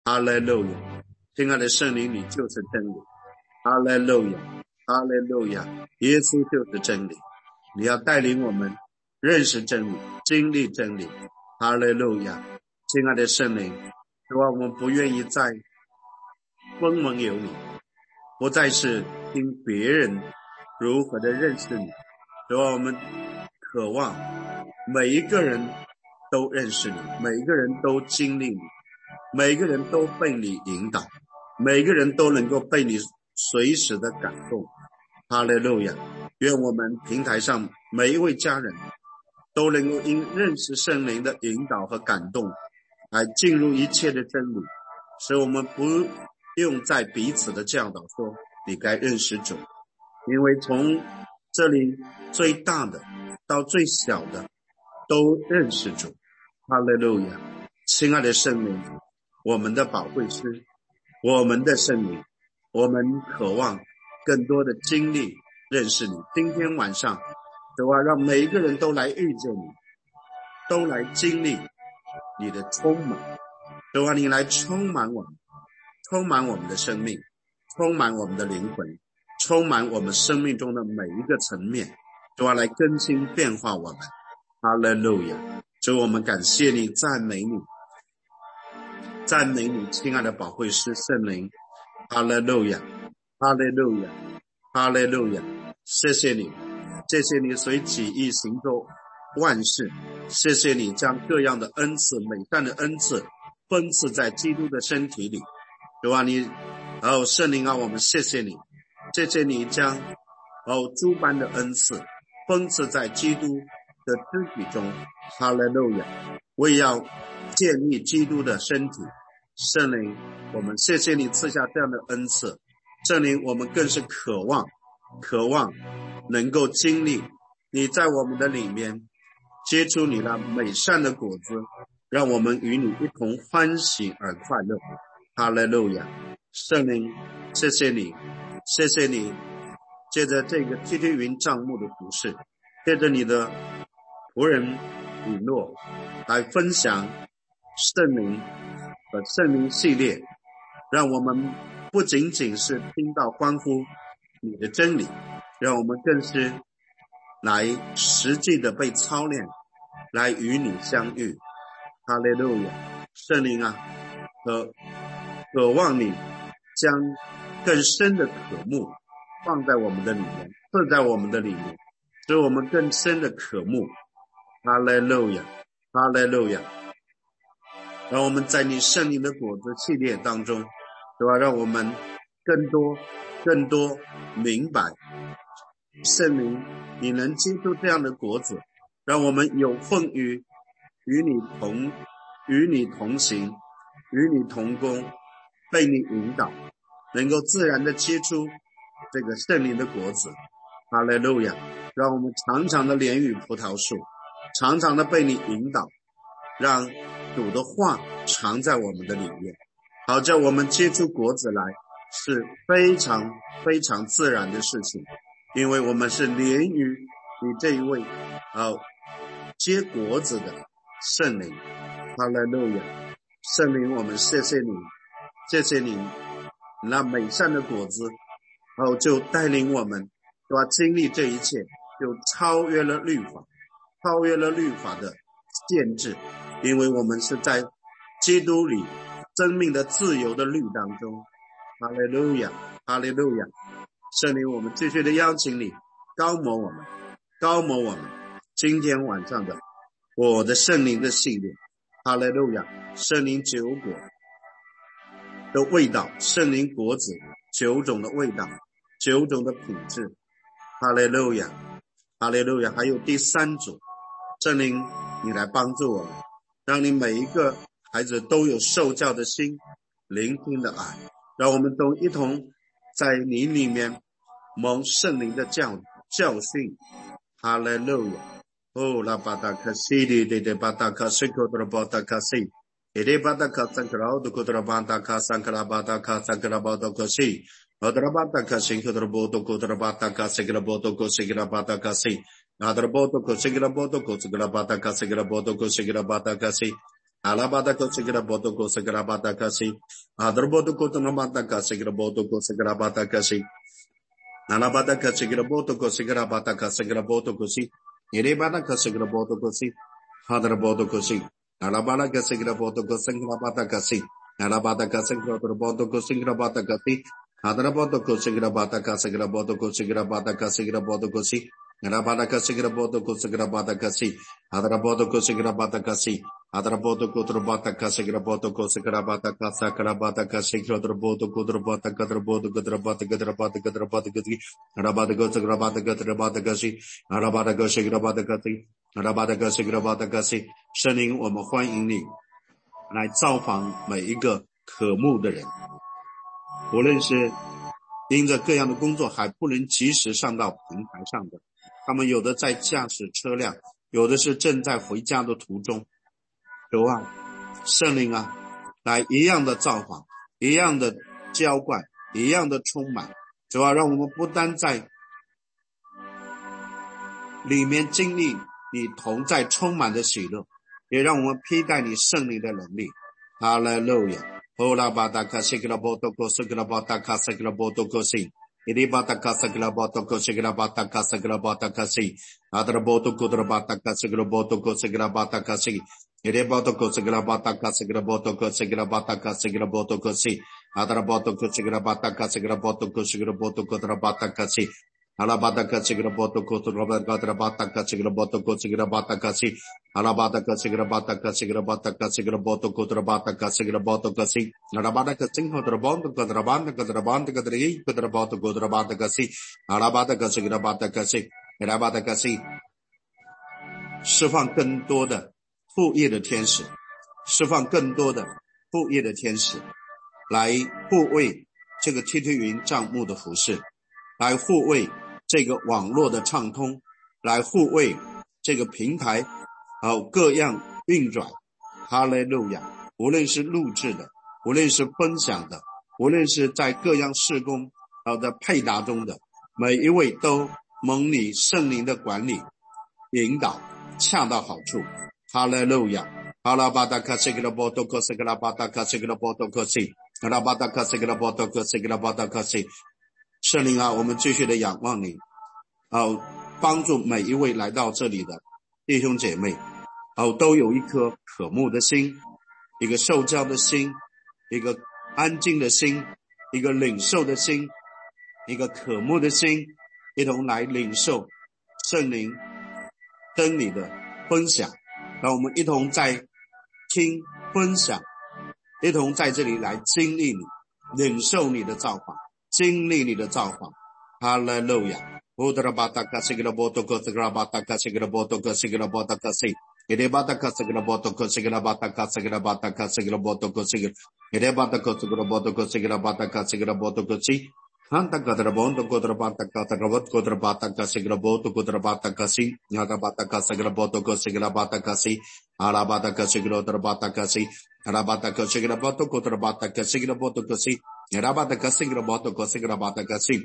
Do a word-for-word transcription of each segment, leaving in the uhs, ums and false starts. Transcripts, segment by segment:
哈利路亚，亲爱的圣灵，你就是真理。哈利路亚，哈利路亚，耶稣就是真理。你要带领我们认识真理，经历真理。哈利路亚，亲爱的圣灵，主啊，我们不愿意再分蒙有你，不再是听别人如何的认识你。主啊，我们渴望每一个人都认识你，每一个人都经历你，每一个人都被你引导，每一个人都能够被你随时的感动。哈利路亚，愿我们平台上每一位家人都能够因认识圣灵的引导和感动来进入一切的真理，使我们不用在彼此的教导说你该认识主，因为从这里最大的到最小的都认识主。哈利路亚，亲爱的圣灵，我们的宝贵师，我们的圣灵，我们渴望更多的经历认识你。今天晚上主啊，让每一个人都来遇见你，都来经历你的充满。主啊，你来充满我们，充满我们的生命，充满我们的灵魂，充满我们生命中的每一个层面。主啊，来更新变化我们。哈利路亚，主，我们感谢你，赞美你，赞美你，亲爱的宝贵师圣灵。哈利路亚，哈利路亚，哈利路亚，谢谢你，谢谢你随己意行作万事，谢谢你将各样的恩赐，美善的恩赐分赐在基督的身体里。主啊，你哦圣灵啊，我们谢谢你，谢谢你将哦诸般的恩赐分赐在基督的肢体中。哈利路亚，为要建立基督的身体。圣灵，我们谢谢你赐下这样的恩赐。圣灵，我们更是渴望渴望能够经历你在我们的里面结出你那美善的果子，让我们与你一同欢喜而快乐。哈利路亚，圣灵，谢谢你，谢谢你借着这个梯梯云帐幕的服事，借着你的仆人以诺来分享圣灵和圣灵系列，让我们不仅仅是听到欢呼你的真理，让我们更是来实际的被操练，来与你相遇。哈利路亚，圣灵啊，渴渴望你将更深的渴慕放在我们的里面，刻在我们的里面，使我们更深的渴慕。哈利路亚，哈利路亚，让我们在你圣灵的果子系列当中，对吧？让我们更多更多明白圣灵你能结出这样的果子，让我们有份于与你同与你同行，与你同工，被你引导，能够自然的结出这个圣灵的果子。哈利路亚，让我们常常的连于葡萄树，常常的被你引导，让主的话藏在我们的里面，好叫我们结出果子来是非常非常自然的事情，因为我们是连于你这一位呃结果子的圣灵。哈利路亚，圣灵，我们谢谢你，谢谢你那美善的果子，然后就带领我们对吧，经历这一切，就超越了律法，超越了律法的限制，因为我们是在基督里生命的自由的律当中。哈利路亚，哈利路亚，圣灵，我们继续的邀请你高摩我们，高摩我们今天晚上的我的圣灵的系列。哈利路亚，圣灵九果的味道，圣灵果子九种的味道，九种的品质。哈利路亚，哈利路亚，还有第三组，圣灵你来帮助我们，让你每一个孩子都有受教的心，聆听的爱，让我们都一同在你里面蒙圣灵的教教训。哈利路亚，哦，拉巴达卡西里的的巴达卡西克德巴达卡西，伊的巴达卡桑克拉德库德巴达卡桑克拉巴达卡桑克拉巴达卡西，阿德巴达卡西克德波多库德巴达卡西克拉波多库西克拉巴达卡西，阿德波多库西克拉波多库西克拉巴达卡西克拉波多库西克拉巴达卡西。 阿拉巴达克西格拉波多克西格拉巴达克西，阿德波多克特拉巴达克西格拉波多克西格拉巴达克西，阿拉巴达克西格拉波多克西格拉巴达克西格拉波多克西，伊里巴达克西格拉波多克西，阿德波多克西，阿拉巴达克西格拉波多克西格拉巴达克西，阿拉巴达克西格拉波多克西格拉巴达克西，阿德波多克西格拉巴达克西格拉波多克西格拉巴达克西格拉波多克西。Arabada kasigra boto kusigra bata kasi, adra boto kusigra bata kasi, adra boto kutra bata kasigra boto kusigra bata kasakra bata kasigra boto kutra bata kadra boto kadra bata kadra bata kadra bata kasi, arabada kusigra bata kadra bata kasi, arabada kusigra bata kasi, arabada kusigra bata kasi， 圣灵，我们欢迎你来造访每一个渴慕的人，无论是因着各样的工作还不能及时上到平台上的。他们有的在驾驶车辆，有的是正在回家的途中。主啊，圣灵啊，来一样的造访，一样的浇灌，一样的充满。主啊，让我们不单在里面经历你同在充满的喜乐，也让我们披戴你圣灵的能力。哈利路亚。欧拉巴达卡西格拉波多科西格拉巴达卡西格拉波多科西。Iribata kasagla boto kosigla bata kasagla bata kasi, adra boto kudra bata kasagla boto kosigla bata kasi, iriboto kosigla bata kasagla boto kosigla bata kasagla boto kasi, adra boto kosigla bata kasagla boto kosigla boto kudra bata kasi, alabata kasigla boto kudra bata kasigla boto kosigla bata kasi, alabata kasigla bata kasigla bata kasigla boto kudra bata kasigla boto kasi, alabata kasigla boto kudra bata kudra bata kudra yi kudra boto kudra bata kasi, alabata kasigla bata kasi, alabata kasi， 释放更多的副业的天使，释放更多的副业的天使来护卫这个 T T 云帐幕的服事，来护卫这个网络的畅通，来护卫这个平台好各样运转。哈利路亚！无论是录制的，无论是分享的，无论是在各样事工好的配搭中的，每一位都蒙你圣灵的管理引导，恰到好处。哈利路亚！阿拉巴达卡西格拉波多克西格拉巴达卡西格拉波多克西，阿拉巴达卡西格拉波多克西格拉巴达卡西。圣灵啊，我们继续的仰望你，好帮助每一位来到这里的弟兄姐妹，好都有一颗渴慕的心，一个受教的心，一个安静的心，一个领受的心，一个渴慕的心，一同来领受圣灵真理的分享。让我们一同在听分享，一同在这里来经历你，领受你的造访，经历你的造访。哈利路亚！乌德拉巴达卡西格拉波多克西格拉巴达卡西格拉波多克西格拉波达卡西，伊雷巴达卡西格拉波多克西格拉巴达卡西格拉巴达卡西格拉波多克西格，伊雷巴达卡西格拉波多克西格拉巴达卡西格拉波多克西。Hanta kadra bondo kodra bata kadra bot kodra bata kasigla boto kodra bata kasi nyada bata kasigla boto kasigla bata kasi ala bata kasigla kodra bata kasi ala bata kasigla boto kodra bata kasigla boto kasi nyada bata kasigla boto kasigla bata kasi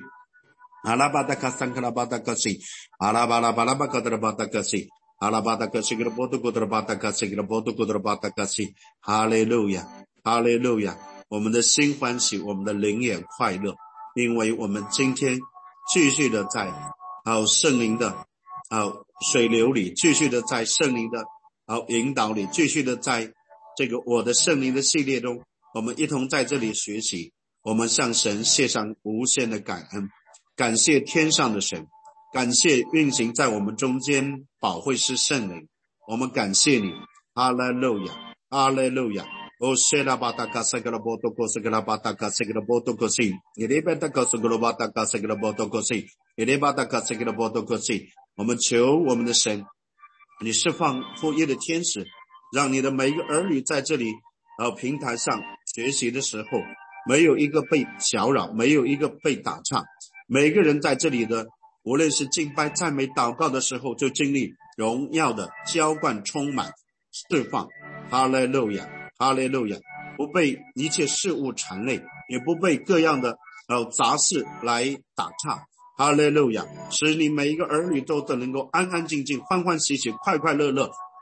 ala bata kasangla bata kasi ala bala bala kadra bata kasi ala bata kasigla boto kodra bata kasigla boto kodra bata kasi。 哈利路亚，哈利路亚！我们的心欢喜，我们的灵也快乐，因为我们今天继续的在好圣灵的好水流里，继续的在圣灵的好引导里，继续的在这个我的圣灵的系列中，我们一同在这里学习。我们向神献上无限的感恩，感谢天上的神，感谢运行在我们中间保惠师圣灵，我们感谢你。哈利路亚，哈利路亚。O shela bata kasagala boto kosagala bata kasagala boto kosi, irebata kasagala bata kasagala boto kosi, irebata kasagala boto kosi。 我们求我们的神，你释放副业的天使，让你的每一个儿女在这里呃平台上学习的时候，没有一个被搅扰，没有一个被打岔，每个人在这里的无论是敬拜赞美祷告的时候，就经历荣耀的浇灌充满释放。哈利路亚，哈利路亚！不被一切事物缠累，也不被各样的呃杂事来打岔。哈利路亚！使你每一个儿女都能够安安静静、欢欢喜喜、快快乐乐，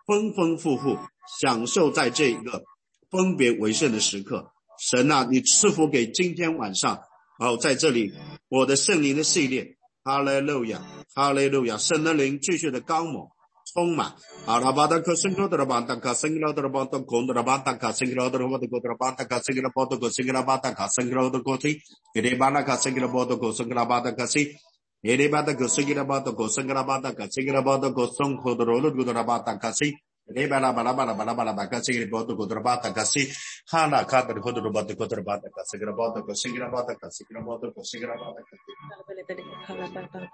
丰丰富富享受在这一个分别为圣的时刻。神啊，你赐福给今天晚上哦，在这里我的圣灵的系列，哈利路亚，哈利路亚，神的灵继续的刚猛充满。阿拉巴达克圣罗德拉巴达卡圣罗德拉巴达贡德拉巴达卡圣罗德拉巴达贡德拉巴达卡圣罗巴达贡圣罗巴达卡圣罗德贡提，伊利巴拉卡圣罗巴达贡圣罗巴达卡西，伊利巴达克圣罗巴达贡圣罗巴达卡圣罗巴达贡圣罗德罗德拉巴达卡西。Re bala bala bala bala bala baka sigre bodo kodrabata kasi hala kadar kodrabata kodrabata kasi grabata kasi grabata kasi grabata kasi grabata kasi hala bala bala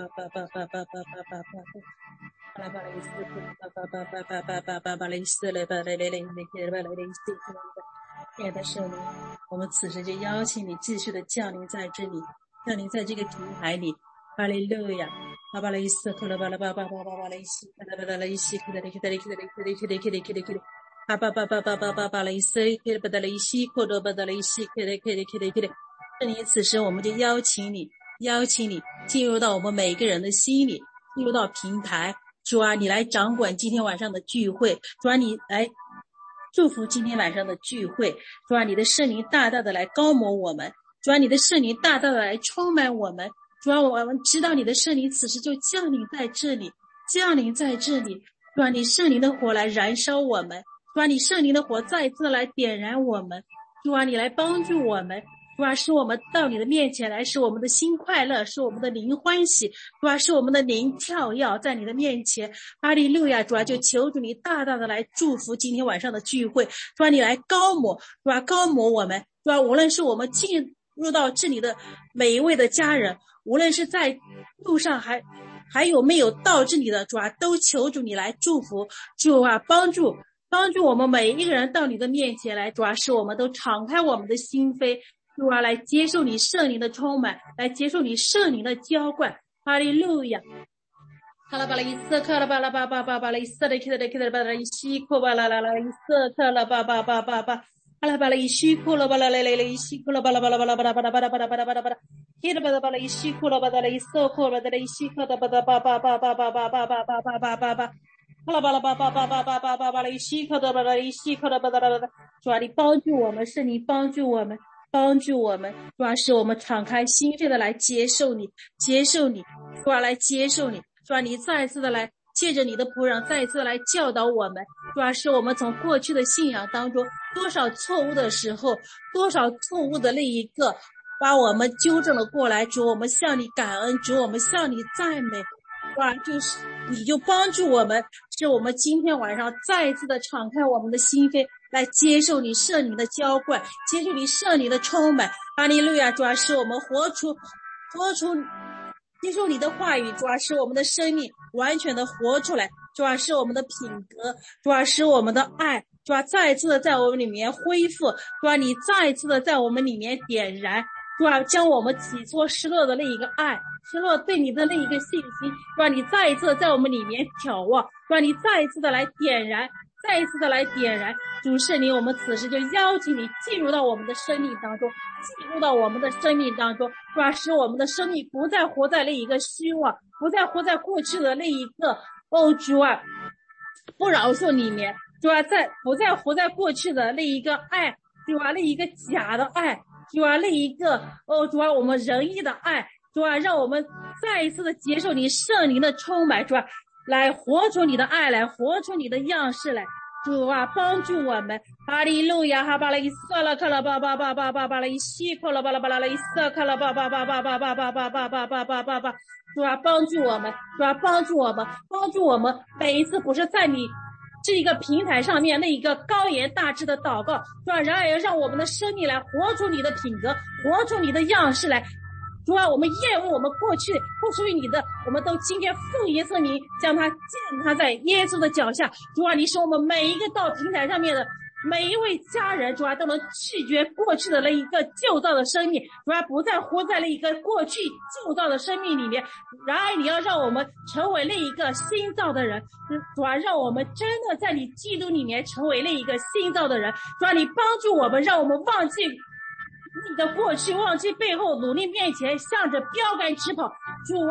bala isle bala lele bala isle 亲爱的圣灵，我们此时就邀请你继续的降临在这里，降临在这个平台里。哈利路亚，巴巴雷斯克勒巴拉巴巴巴巴巴雷西，巴拉巴拉雷西，克勒克勒克勒克勒克勒克勒克勒克勒，巴巴巴巴巴巴巴巴雷斯，克勒巴达雷西，克勒巴达雷西，克勒克勒克勒克勒。圣灵，此时我们就邀请你，邀请你进入到我们每个人的心里，进入到平台。主啊，你来掌管今天晚上的聚会，主啊，你来祝福今天晚上的聚会，主啊，你的圣灵大大的来高摩我们，主啊，你的圣灵大大的来充满我们。主啊，我们知道你的圣灵此时就降临在这里，降临在这里。主啊，你圣灵的火来燃烧我们，主啊，你圣灵的火再次来点燃我们，主啊，你来帮助我们，主啊，使我们到你的面前来，使我们的心快乐，使我们的灵欢喜，主啊，使我们的灵跳跃在你的面前。哈利路亚，主啊，就求主你大大的来祝福今天晚上的聚会，主啊，你来高摩，主啊，高摩我们，主啊，无论是我们进入到这里的每一位的家人，无论是在路上还还有没有到这里的，主啊，都求主你来祝福，主啊，帮助帮助我们每一个人到你的面前来，主啊，使我们都敞开我们的心扉，主啊，来接受你圣灵的充满，来接受你圣灵的浇灌。哈利路亚。哈拉巴拉伊斯克拉巴拉巴巴巴巴拉伊斯的克的克的巴拉伊西库巴拉拉拉伊斯克拉巴巴巴巴巴巴拉巴拉伊西库拉巴拉来来来伊西库拉巴拉巴拉巴拉巴拉巴拉巴拉巴拉巴拉巴拉巴拉伊拉巴拉巴拉伊西库拉巴拉伊斯库拉巴拉伊西克拉巴拉巴巴巴巴巴巴巴巴巴巴巴巴巴巴拉巴拉巴巴巴巴巴巴巴巴拉伊西克拉巴拉伊西克拉巴拉巴拉，主啊，你帮助我们，是你帮助我们，帮助我们，主啊，使我们敞开心扉的来接受你，接受你，主啊，来接受你，主啊，你再一次的来借着你的仆人再一次的来教导我们，主啊，使我们从过去的信仰当中多少错误的时候，多少错误的那一个把我们纠正了过来，主，我们向你感恩，主，我们向你赞美，主啊，就是你就帮助我们，使我们今天晚上再一次的敞开我们的心扉，来接受你圣灵的浇灌，接受你圣灵的充满。哈利路亚，主啊，使我们活出活出接受你的话语，主啊，使我们的生命完全的活出来，主啊，使我们的品格，主啊，使我们的爱，主啊，再一次的在我们里面恢复，主啊，你再一次的在我们里面点燃，主啊，将我们起初失落的那一个爱，失落对你的那一个信心，主啊，你再一次的在我们里面眺望，主啊，你再一次的来点燃，再一次的来点燃。主圣灵，我们此时就邀请你进入到我们的生命当中，进入到我们的生命当中，主啊，使我们的生命不再活在那一个虚妄，不再活在过去的那一个哦，主啊，不饶恕里面，主啊，在不再活在过去的那一个爱，主啊，那一个假的爱，主啊，那一个哦，主啊，我们仁义的爱，主啊，让我们再一次的接受你圣灵的充满，主啊，来活出你的爱来，活出你的样式来，主啊，帮助我们。哈利路亚，哈巴拉伊瑟拉克拉巴巴巴巴巴巴拉伊西克拉巴拉巴拉拉伊瑟克拉巴巴巴巴巴巴巴巴巴巴巴巴巴巴，主啊，帮助我们，主啊，帮助我们，帮助我们，每一次不是在你这一个平台上面那一个高言大志的祷告，主啊，然而要让我们的生命来活出你的品格，活出你的样式来。主啊，我们厌恶我们过去不属于你的，我们都今天复一次你，将它践踏在耶稣的脚下。主啊，你使我们每一个到平台上面的每一位家人，主啊，都能拒绝过去的那一个旧造的生命，主啊，不再活在那一个过去旧造的生命里面。然而你要让我们成为那一个新造的人，主啊，让我们真的在你基督里面成为那一个新造的人。主啊，你帮助我们，让我们忘记你的过去，忘记背后，努力面前，向着标杆直跑。主啊，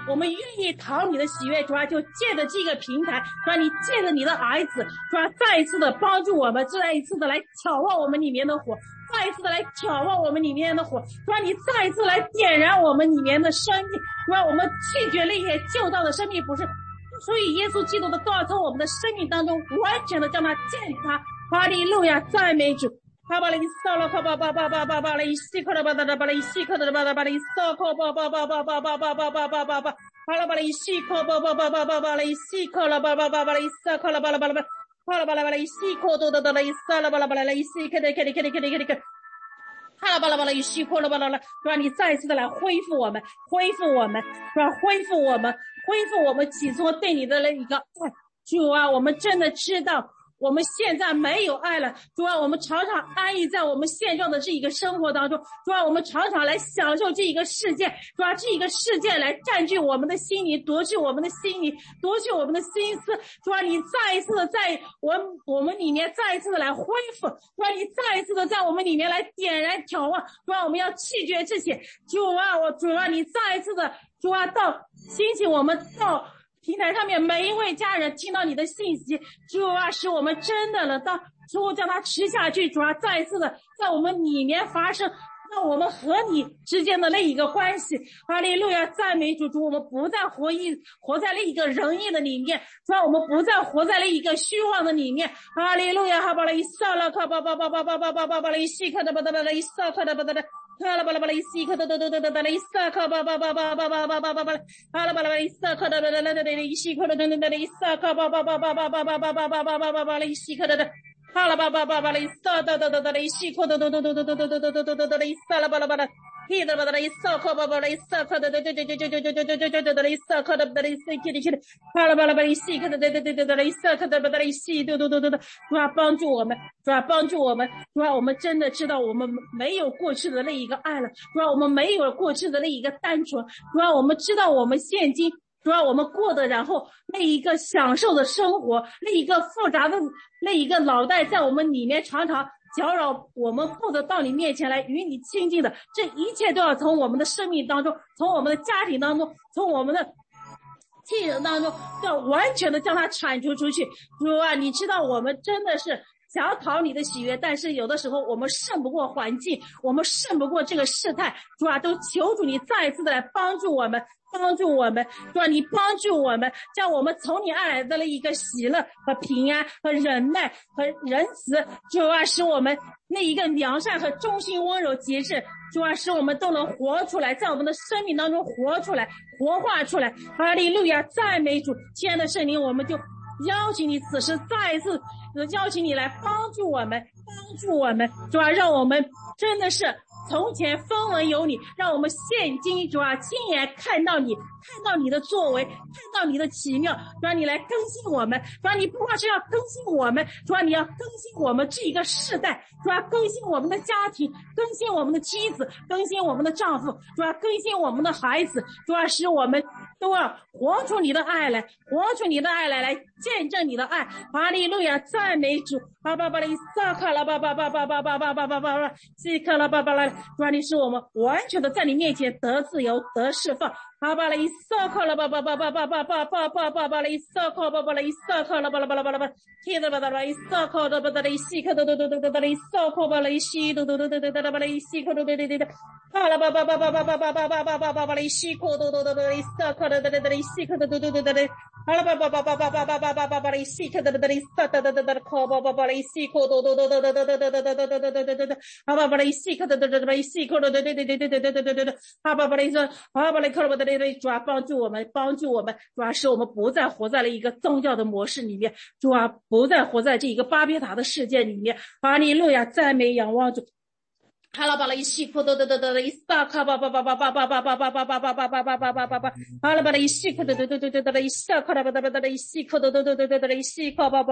我们愿意讨你的喜悦，主啊，就借着这个平台，主啊，你借着你的儿子，主啊，再一次的帮助我们，再一次的来挑旺我们里面的火，再一次的来挑旺我们里面的火，主啊，你再一次来点燃我们里面的生命，主啊，我们拒绝那些旧造的生命，不是，所以耶稣基督的道从我们的生命当中完全的将它践踏。哈利路亚，赞美主。哈巴雷萨拉卡巴巴巴巴巴巴雷西克的巴达巴雷西克的巴达巴雷萨克巴巴巴巴巴巴巴巴巴巴巴巴哈拉巴雷西克巴巴巴巴巴巴雷西克了巴巴巴巴雷萨克了巴拉巴拉巴哈拉巴拉巴雷西克多多的雷萨了巴拉巴拉雷西克的克的克的克的克的克哈拉巴拉巴拉西克了巴拉巴拉，让你再一次的来恢复我们，恢复我们，让恢复我们，恢复我们起初对你的那一个爱。主啊，我们真的知道我们现在没有爱了，主啊，我们常常安逸在我们现状的这一个生活当中，主啊，我们常常来享受这一个世界，主啊，这一个世界来占据我们的心灵，夺去我们的心灵，夺去我们的心思，主啊，你再一次的在我们我们里面再一次的来恢复，主啊，你再一次的在我们里面来点燃挑旺，主啊，我们要弃绝这些，主啊，我主啊，你再一次的主啊，到兴起我们到平台上面每一位家人听到你的信息，主啊，使我们真的能到主将它吃下去，主啊，再一次的在我们里面发生让我们和你之间的那一个关系。哈利路亚，赞美主，主我们不再活一活在那一个仁义的里面，主啊，我们不再活在那一个虚妄的里面。哈利路亚，哈巴雷萨拉卡巴巴巴巴巴巴巴巴巴雷西克的巴达巴雷萨克的巴达的哈拉巴拉巴雷西克的的的的的雷萨克巴巴巴巴巴巴巴巴巴巴哈拉巴拉巴雷萨克的的的的雷西克的的的雷萨克巴巴巴巴巴巴巴巴巴巴巴巴巴巴雷西克的的哈拉巴巴巴巴雷萨的的的的雷西克的的的的的的的的的的的的雷萨拉巴拉巴拉嘿的巴的雷萨克巴巴雷萨克的的的的的的的的的的的的雷萨克的的雷西克的的哈拉巴拉巴雷西克的的的的的雷萨克的的雷西的的的的的主啊，帮助我们，主啊，帮助我们，主啊，我们真的知道我们没有过去的那一个爱了，主啊，我们没有过去的那一个单纯，主啊，我们知道我们现今主啊，我们过的然后那一个享受的生活，那一个复杂的那一个脑袋在我们里面常常搅扰我们，不得到你面前来与你亲近的，这一切都要从我们的生命当中，从我们的家庭当中，从我们的亲人当中，要完全的将它铲除出去。主啊，你知道我们真的是想要讨你的喜悦，但是有的时候我们胜不过环境，我们胜不过这个事态，主啊，都求主你再一次的来帮助我们，帮助我们，主啊，你帮助我们，将我们从你而来的那一个喜乐和平安和忍耐和仁慈，主啊，使我们那一个良善和忠心温柔节制，主啊，使我们都能活出来，在我们的生命当中活出来，活化出来。哈利路亚，赞美主，亲爱的圣灵，我们就邀请你此时再一次邀请你来帮助我们，帮助我们，主啊，让我们真的是从前风闻有你，让我们现今主啊亲眼看到你，看到你的作为，看到你的奇妙，主啊，你来更新我们，主啊，你不光是要更新我们，主啊，你要更新我们这一个世代，主啊，更新我们的家庭，更新我们的妻子，更新我们的丈夫，主啊，更新我们的孩子，主啊，使我们都要活出你的爱来，活出你的爱来，来见证你的爱。哈利路亚，赞美主。巴巴巴拉萨卡拉巴巴巴巴巴巴巴巴巴巴巴西卡拉巴巴拉，主啊，你使我们完全的在你面前得自由，得释放。巴巴拉萨卡拉巴巴巴巴巴巴巴巴巴巴巴拉萨卡巴巴拉萨卡拉巴拉巴拉巴拉巴，听着巴拉巴拉萨卡的巴拉西卡的的的的的巴拉萨卡巴拉西的的的的的的巴拉西卡的的的的的，巴拉巴巴巴巴巴巴巴巴巴巴巴巴巴拉西卡的的的的萨卡的的的的西卡的的的的的的，巴拉巴巴巴巴巴巴巴巴巴巴巴拉西卡的的的萨的的的的卡巴巴巴拉西卡的的的的的的的的的的的的的的的，巴巴巴拉西卡的的的巴拉西卡的的的的的的的的的的，巴巴巴拉说巴巴拉卡巴的的主啊，帮助我们，帮助我们，主啊，使我们不再活在了一个宗教的模式里面，主啊，不再活在这一个巴别塔的世界里面。哈利路亚，赞美仰望主。哈拉巴拉一西库的的的的一萨卡巴巴巴巴巴巴巴巴巴巴巴巴巴巴巴巴巴巴巴，哈拉巴拉一西库的的的的的的一萨卡巴巴巴巴的一西库的的的的的的一西卡巴巴巴，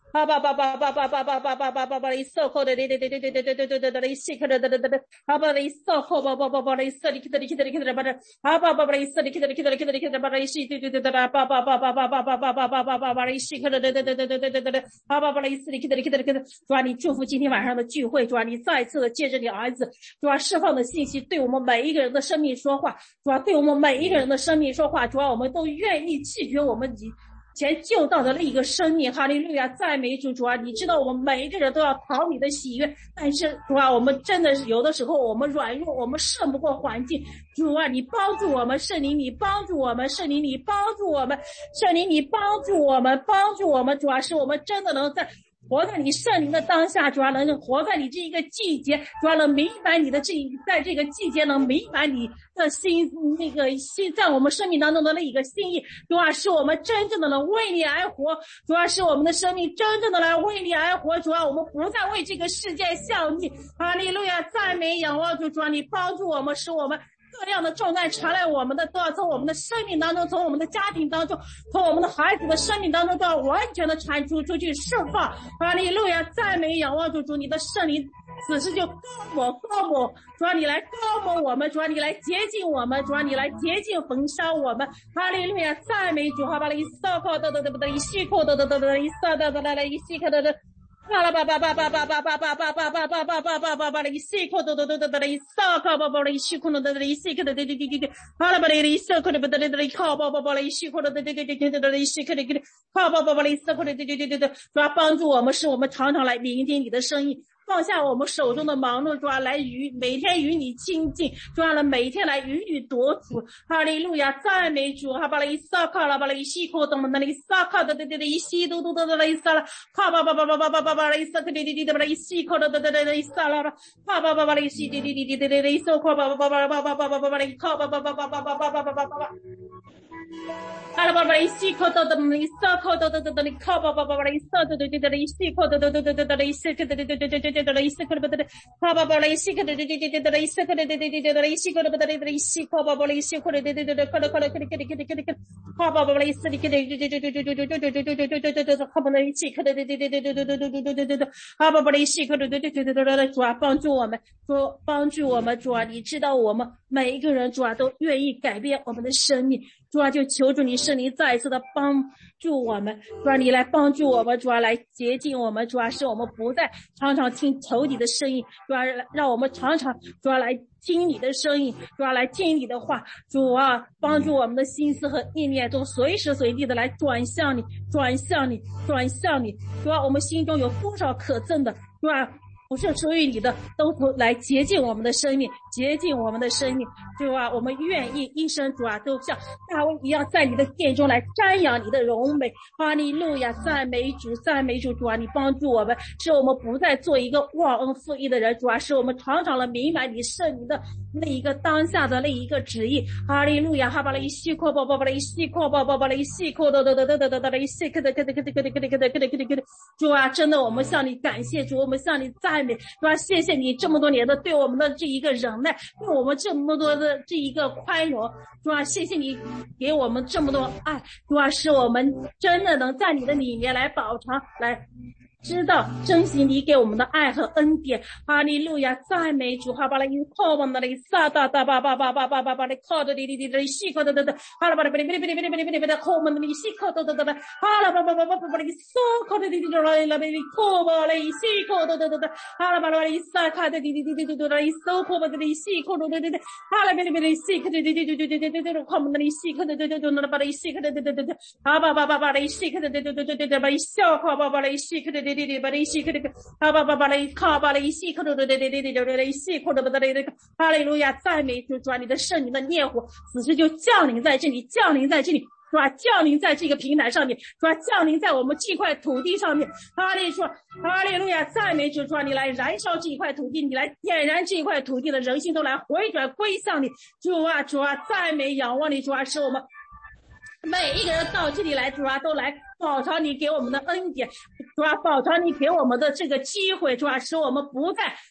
啊吧吧吧吧吧吧吧吧吧吧吧吧！一扫口的，对对对对对对对对对对对！一洗口的，对对对对！啊吧的一扫口，吧吧吧吧的一扫，你看的你看的你看的吧的！啊吧吧吧的一扫，你看的你看的你看的你看的吧的！一洗，对对对对对！吧吧吧吧吧吧吧吧吧吧吧吧吧的！一洗口的，对对对对对对对对对！啊吧吧的一扫，你看的你看的你看的！主啊，你祝福今天晚上的聚会，主啊，你再次的借着你儿子，主啊，释放的信息对我们每一个人的生命说话，主啊，对我们每一个人的生命说话，主啊，我们都愿意弃绝我们以前救到的另一个生命，哈利路亚，赞美主！主啊，你知道我们每一个人都要讨你的喜悦，但是主啊，我们真的是有的时候我们软弱，我们胜不过环境。主啊，你帮助我们，圣灵你帮助我们，圣灵你帮助我们，圣灵你帮助我们，帮助我们。主啊，是我们真的能在活在你圣灵的当下，主要能活在你这一个季节，主要能明白你的这在这个季节能明白你的心，那个心在我们生命当中的那一个心意，主要是我们真正的能为你而活，主要是我们的生命真正的来为你而活，主要我们不再为这个世界效力。哈利路亚，赞美仰望主，主要你帮助我们，使我们各样的重担缠来我们的，都要从我们的生命当中，从我们的家庭当中，从我们的孩子的生命当中，都要完全的铲除出去，释放。哈利路亚，赞美仰望主，主你的圣灵此时就高抹高抹，主要你来高抹我们，主要你来洁净我们，主要你来洁净焚烧我们。哈利路亚，赞美主，哈巴利撒口的的的的一西口的的的的一撒的的的一西口的的。巴拉巴巴巴巴巴巴巴巴巴巴巴巴巴巴巴巴巴的一西口的的的的的一撒口巴巴的一西口的的的一西口的的的的的，巴拉巴的一撒口的的的的靠巴巴巴的一西口的的的的的的的一西口的的靠巴巴巴的一撒口的的的的的的，主要帮助我们，使我们常常来聆听你的声音。放下我们手中的忙碌，主要来与每天与你亲近，主要来每天来与你独处。哈利路亚，赞美主！哈巴拉伊撒卡拉巴拉伊西口的们那里撒卡的的的的伊西嘟嘟嘟的伊撒啦，卡巴巴巴巴巴巴巴巴拉伊撒的的的的巴拉伊西口的的的的伊撒啦，卡巴巴巴拉伊西的的的的的的伊撒卡巴巴巴巴巴巴巴巴巴巴拉伊卡巴巴巴巴巴巴巴巴巴巴巴。阿拉巴巴伊西口的的伊撒口的的的的卡巴巴巴巴拉伊撒的的的的伊西口的的的的的的伊西的的的的的的。的意思可能不得，卡巴巴的意思可能的的的的的意思可能的的的的意思可能不得的意思，卡巴巴的意思可能的的的的可能可能可能可能可能可能可能，卡巴巴的意思你可能的的的的的的的的的的的的的，卡巴的意思可能的的的的的的的的的的的的，卡巴巴的意思可能的的的的的的，主啊帮助我们，主帮助我们，主啊你知道我们每一个人主啊都愿意改变我们的生命，主啊就求助你圣灵再一次的帮助我们，主啊你来帮助我们，主啊来洁净我们，主啊使我们不再常常听仇敌的声音，主啊让我们常常主啊来听你的声音，主啊来听你的话，主啊帮助我们的心思和意念都随时随地的来转向你，转向你，转向你，主啊我们心中有多少可憎的，主啊不是属于你的，都来洁净我们的生命，洁净我们的生命，主啊，我们愿意一生主啊，都像大卫一样，在你的殿中来瞻仰你的荣美。哈利路亚，赞美主，赞美主，主啊，你帮助我们，使我们不再做一个忘恩负义的人，主啊，使我们常常的明白你圣灵的那一个当下的那一个旨意。哈利路亚，哈巴拉伊西阔巴巴巴拉伊西阔巴巴巴拉伊西阔的的的的的的的伊西克的克的克的克的克的克的克的克的克的，主啊，真的我们向你感谢，主，我们向你赞。主啊，谢谢你这么多年的对我们的这一个忍耐，对我们这么多的这一个宽容，主啊，谢谢你给我们这么多爱，主啊，使我们真的能在你的里面来饱尝，来知道珍惜你给我们的爱和恩典。哈利路亚，赞美主！哈巴拉伊靠往那里撒哒哒巴巴巴巴巴巴巴的靠着的的的的西靠的的的，哈拉巴拉巴拉巴拉巴拉巴拉巴拉巴拉靠往那里西靠的的的的，哈拉巴巴巴巴巴巴的撒靠的的的的来来来靠巴拉西靠的的的的，哈拉巴拉巴拉撒靠的的的的的的来撒靠巴的的西靠的的的的，哈拉巴拉巴拉西靠的的的的的的的的靠往那里西靠的的的的那巴拉西靠的的的的的，哈巴巴巴巴拉西靠的的的的的的巴拉小靠巴巴拉西靠的的的的巴拉西靠的哈巴巴巴拉靠巴拉西靠的的的的的的的西靠的的的的，哈利路亚，赞美主！主啊，你的圣灵的烈火此时就降临在这里，降临在这里，主啊，降临在这个平台上面，主啊，降临在我们这块土地上面。哈利说，哈利路亚，赞美主！主啊，你来燃烧这一块土地，你来点燃这一块土地的人心都来回转归向你。主啊，主啊，赞美仰望你，主啊，使我们每一个人到这里来，主啊，都来饱尝你给我们的恩典，主啊，饱尝你给我们的这个机会，主啊，使我们不再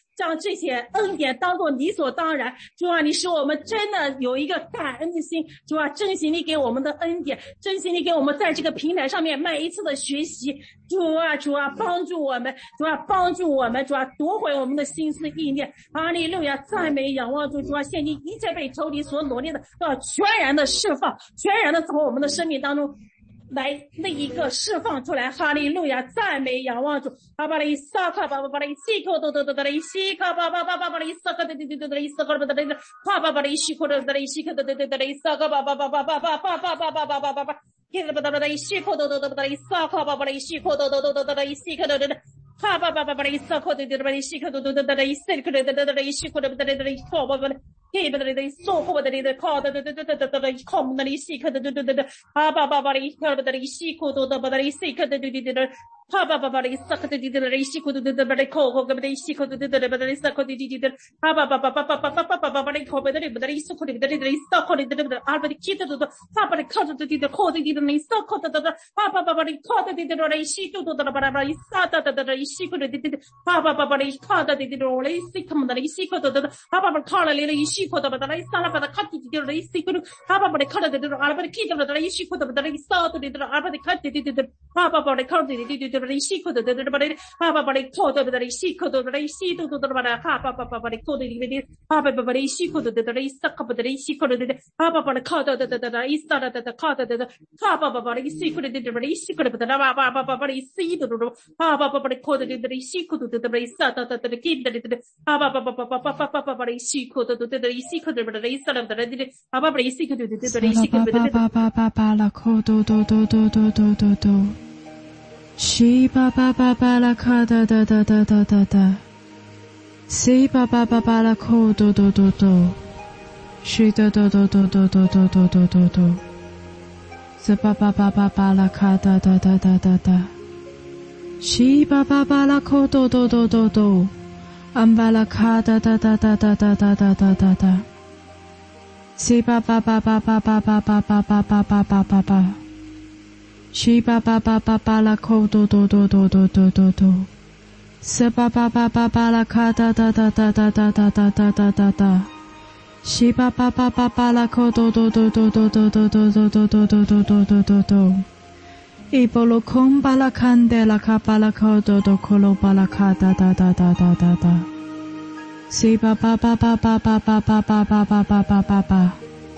将这些恩典当作理所当然。主啊，你使我们真的有一个感恩的心。主啊，珍惜你给我们的恩典，珍惜你给我们在这个平台上面每一次的学习。主啊，主啊，帮助我们，主啊，帮助我们，主啊，夺回我们的心思意念。哈利路亚，赞美仰望主。主啊，现今一切被仇敌所罗列的都要全然的释放，全然的从我们的生命当中来那一个释放出来。哈利路亚，赞美仰望主。巴巴里萨卡巴巴巴里西克多多多的里西卡巴巴巴巴巴里萨卡的的的的里萨卡的的的巴巴巴里西克的的里西克的的的的里萨卡巴巴巴巴巴巴巴巴巴巴巴巴巴巴给了巴巴里西克多多多的里萨卡巴巴里西克多多多的里西克的的哈巴巴巴巴里萨卡的的的里西克多多的的里西克的的的里西克的的的里巴巴巴给巴的的索克的的卡的的的的的的里空的里西克的的的的哈巴巴巴里克的里西克多多的里西克的的的的哈巴巴巴里萨克的的的里西克的的的里扣扣的里西克的的的的里萨克的的的哈巴巴巴巴巴巴巴巴巴巴巴里扣的的的里索克的的的里萨克的的的阿巴里基的的哈巴里靠的的的扣的的里萨克的的哈巴巴巴里靠的的的里西的的的巴巴里萨的的的里西克的的的哈巴巴巴里靠的的的里西克的里西克的的哈巴巴靠了里里西克的的里萨拉巴的靠的的里西克哈巴巴里靠的的的阿巴里基的的里西克的的里萨的的阿巴里靠的的的哈巴巴里靠的的的的里西克的的的巴里哈巴巴里靠的的里西克的的里西的的的巴拉哈巴巴巴里靠的的的哈巴巴里西克的的的里萨克的里西克的的哈巴巴里靠的的的的里萨的的靠的的哈巴巴巴里西克的的里西克的的巴巴巴巴里西的的哈巴巴巴里靠的的的里西克的的里萨的的的给的的哈巴巴巴巴巴巴巴巴巴里西克的的的里西克的的里萨的的的哈巴巴里西克的的的里西克的的巴巴巴巴拉扣嘟嘟嘟嘟嘟嘟嘟嘟西巴巴巴巴拉卡哒哒哒哒哒哒哒西巴巴巴巴拉扣嘟嘟嘟嘟西嘟嘟嘟嘟嘟嘟嘟嘟嘟嘟嘟西巴巴巴巴巴拉卡哒哒哒哒哒哒西巴巴巴拉扣嘟嘟嘟嘟嘟安巴拉卡哒哒哒哒哒哒哒哒哒哒哒西巴巴巴巴巴巴巴巴巴巴巴巴巴巴巴西巴巴巴巴巴拉扣嘟嘟嘟嘟嘟嘟嘟嘟西巴巴巴巴巴拉卡哒哒哒哒哒哒哒哒哒哒哒哒西巴巴巴巴巴拉扣嘟嘟嘟嘟嘟嘟嘟嘟嘟嘟嘟嘟嘟嘟嘟嘟嘟伊波罗空巴拉坎德拉卡巴拉扣嘟嘟库罗巴拉卡哒哒哒哒哒哒哒西巴巴巴巴巴巴巴巴巴巴巴巴巴巴巴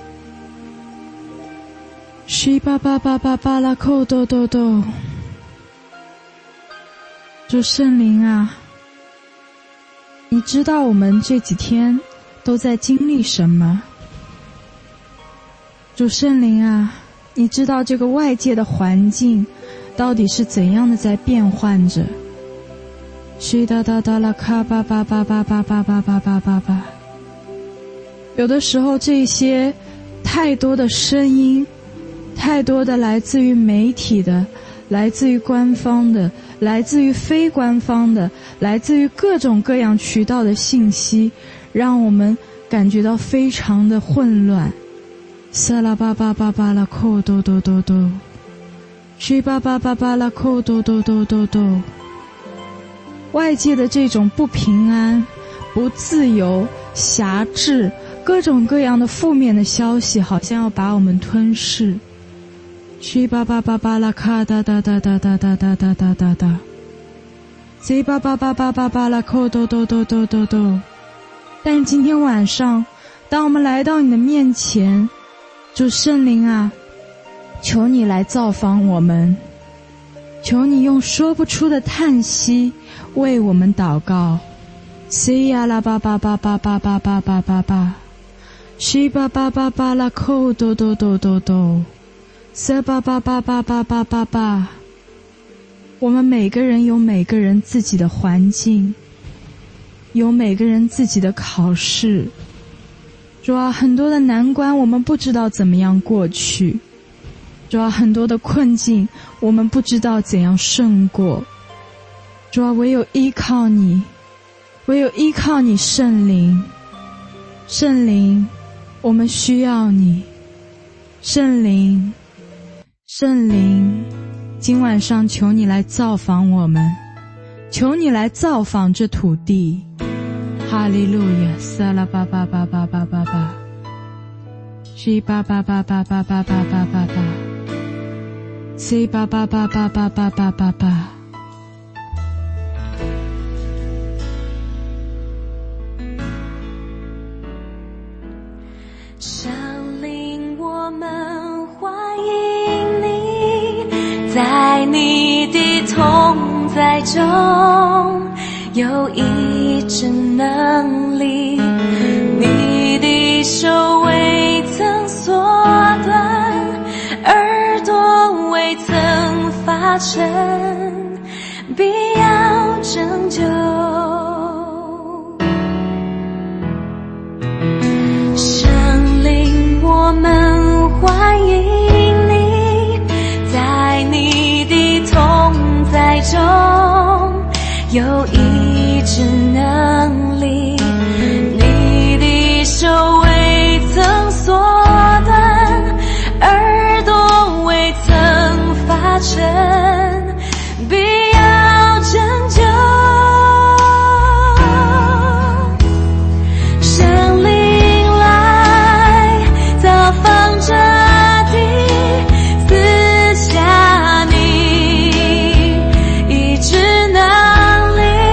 西巴巴巴巴巴拉扣嘟嘟嘟主圣灵啊，你知道我们这几天都在经历什么？主圣灵啊，你知道这个外界的环境到底是怎样的在变换着？西哒哒哒啦卡巴巴巴巴巴巴巴巴巴巴巴，有的时候这些太多的声音，太多的来自于媒体的，来自于官方的，来自于非官方的，来自于各种各样渠道的信息，让我们感觉到非常的混乱。萨拉巴巴巴巴拉扣嘟嘟嘟嘟，西巴巴巴巴拉扣嘟嘟嘟嘟嘟。外界的这种不平安、不自由、辖制，各种各样的负面的消息，好像要把我们吞噬。西巴巴巴巴拉卡哒哒哒哒哒哒哒哒哒哒哒，西巴巴巴巴巴巴拉扣嘟嘟嘟嘟嘟嘟。但今天晚上，当我们来到你的面前，主圣灵啊，求你来造访我们，求你用说不出的叹息为我们祷告。西呀啦巴巴巴巴巴巴巴巴巴巴，西巴巴巴巴拉扣嘟嘟嘟嘟嘟。塞巴巴巴巴巴巴巴巴，我们每个人有每个人自己的环境，有每个人自己的考试。主啊，很多的难关我们不知道怎么样过去，主啊，很多的困境我们不知道怎样胜过。主啊，唯有依靠你，唯有依靠你圣灵。圣灵，我们需要你。圣灵，圣灵，今晚上求你来造访我们，求你来造访这土地， 哈利路亚，萨拉巴巴巴巴巴巴巴，西巴巴巴巴巴巴巴巴巴巴，西巴巴巴巴巴巴巴巴巴。 圣灵，我们欢迎你，在你的同在中有医治能力，你的手未曾缩断，耳朵未曾发沉，必要拯救。圣灵，我们欢迎你，在你的同在中有医治能力，你的手未曾缩断，耳朵未曾发沉，必要拯救。圣灵来造访这地，赐下你医治能力，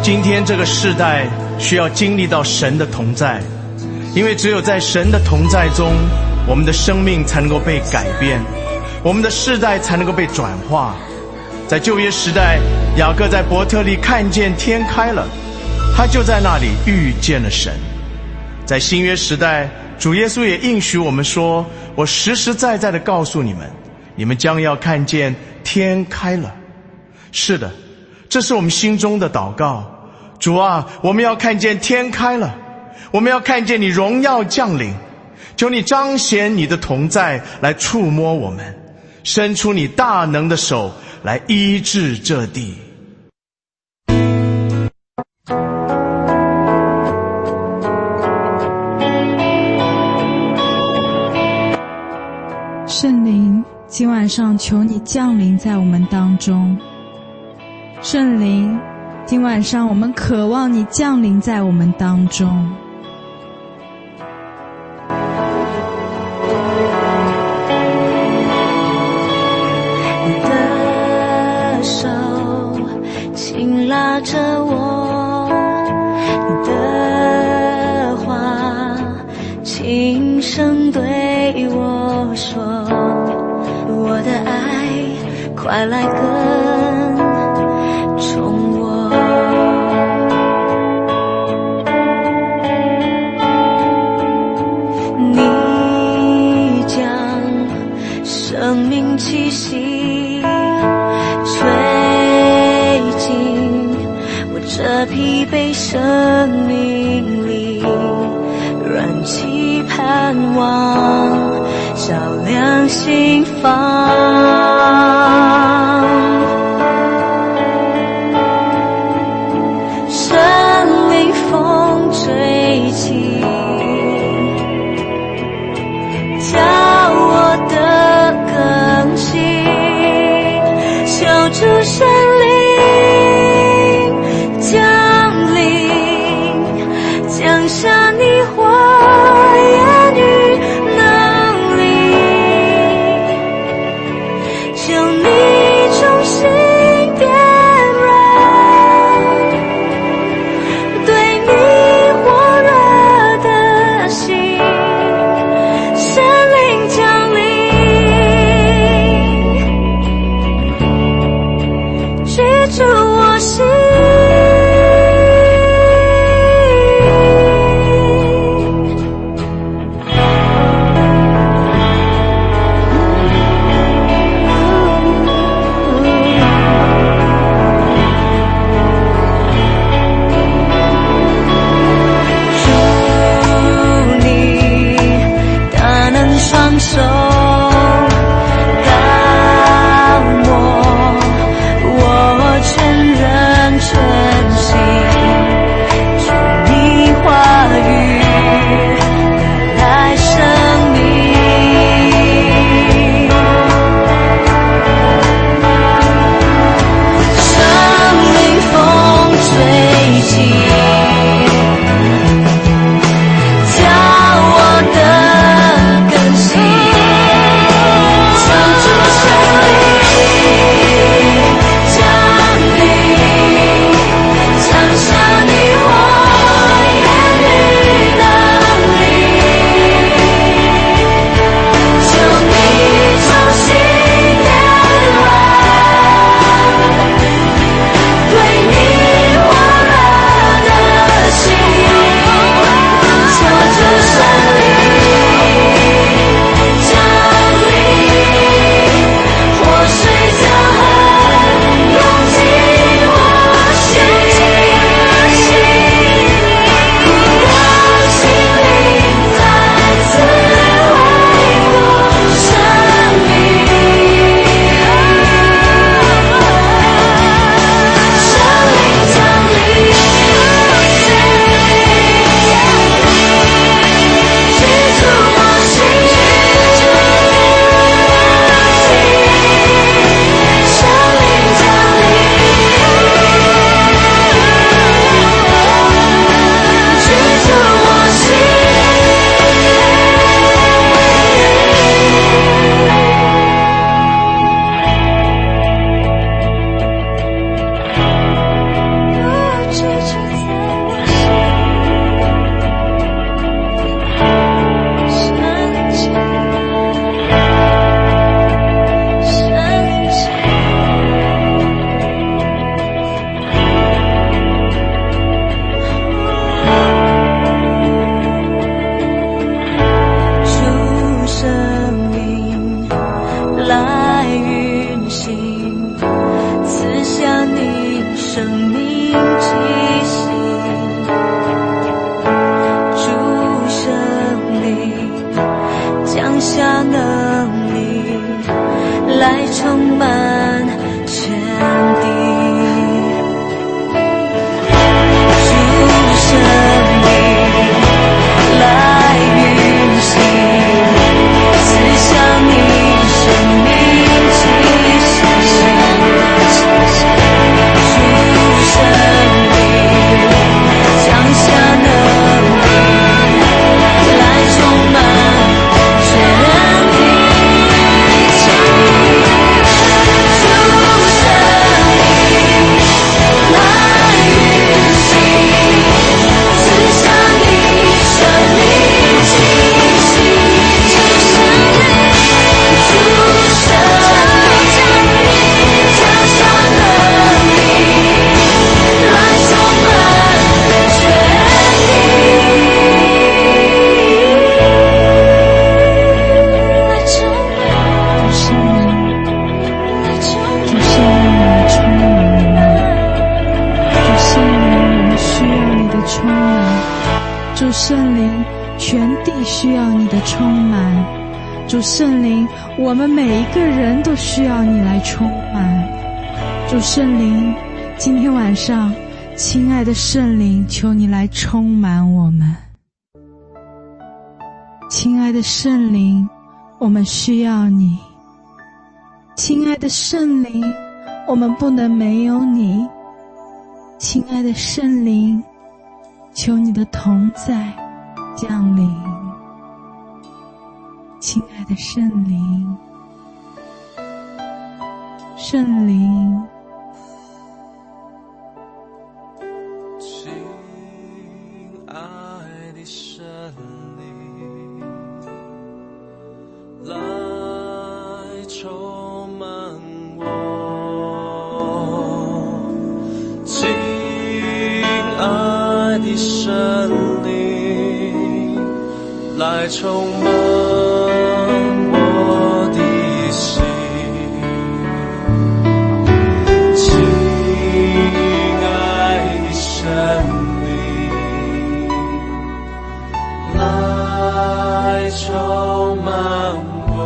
今天这个世代需要经历到神的同在，因为只有在神的同在中，我们的生命才能够被改变，我们的世代才能够被转化。在旧约时代，雅各在伯特利看见天开了，他就在那里遇见了神。在新约时代，主耶稣也应许我们说，我实实在在地告诉你们，你们将要看见天开了。是的，这是我们心中的祷告。主啊，我们要看见天开了，我们要看见你荣耀降临，求你彰显你的同在来触摸我们，伸出你大能的手来医治这地。 圣灵，今晚上求你降临在我们当中。圣灵，今晚上我们渴望你降临在我们当中。 你的手紧拉着我，你的话轻声对我说，我的爱快来跟从我。你将生命气息吹进我这疲惫生命里，燃起盼望，照亮心房。生命风吹起，叫我的更新，求主圣灵降临，降下你话言与能力，求你气息，主圣灵降下能力来充满全地，主圣灵来运行，赐下你生命气息，主圣灵降下能力来充满全地，主圣灵来运行，赐下你生命气息，主圣灵，主圣灵降下能力来充满全地，来充满， 主圣灵， 来充主圣灵来充满我们，主圣灵，我们需要你的充满，主圣灵，全地需要你的充满，主圣灵，我们每一个人都需要你来充满，主圣灵，今天晚上，亲爱的圣灵，求你来充满我们，亲爱的圣灵，我们需要你，亲爱的圣灵，我们不能没有你，亲爱的圣灵，求你的同在降临，亲爱的圣灵，圣灵， 亲爱的圣灵，来充满我，亲爱的圣灵，来充满我的心，亲爱的圣灵，来充满我，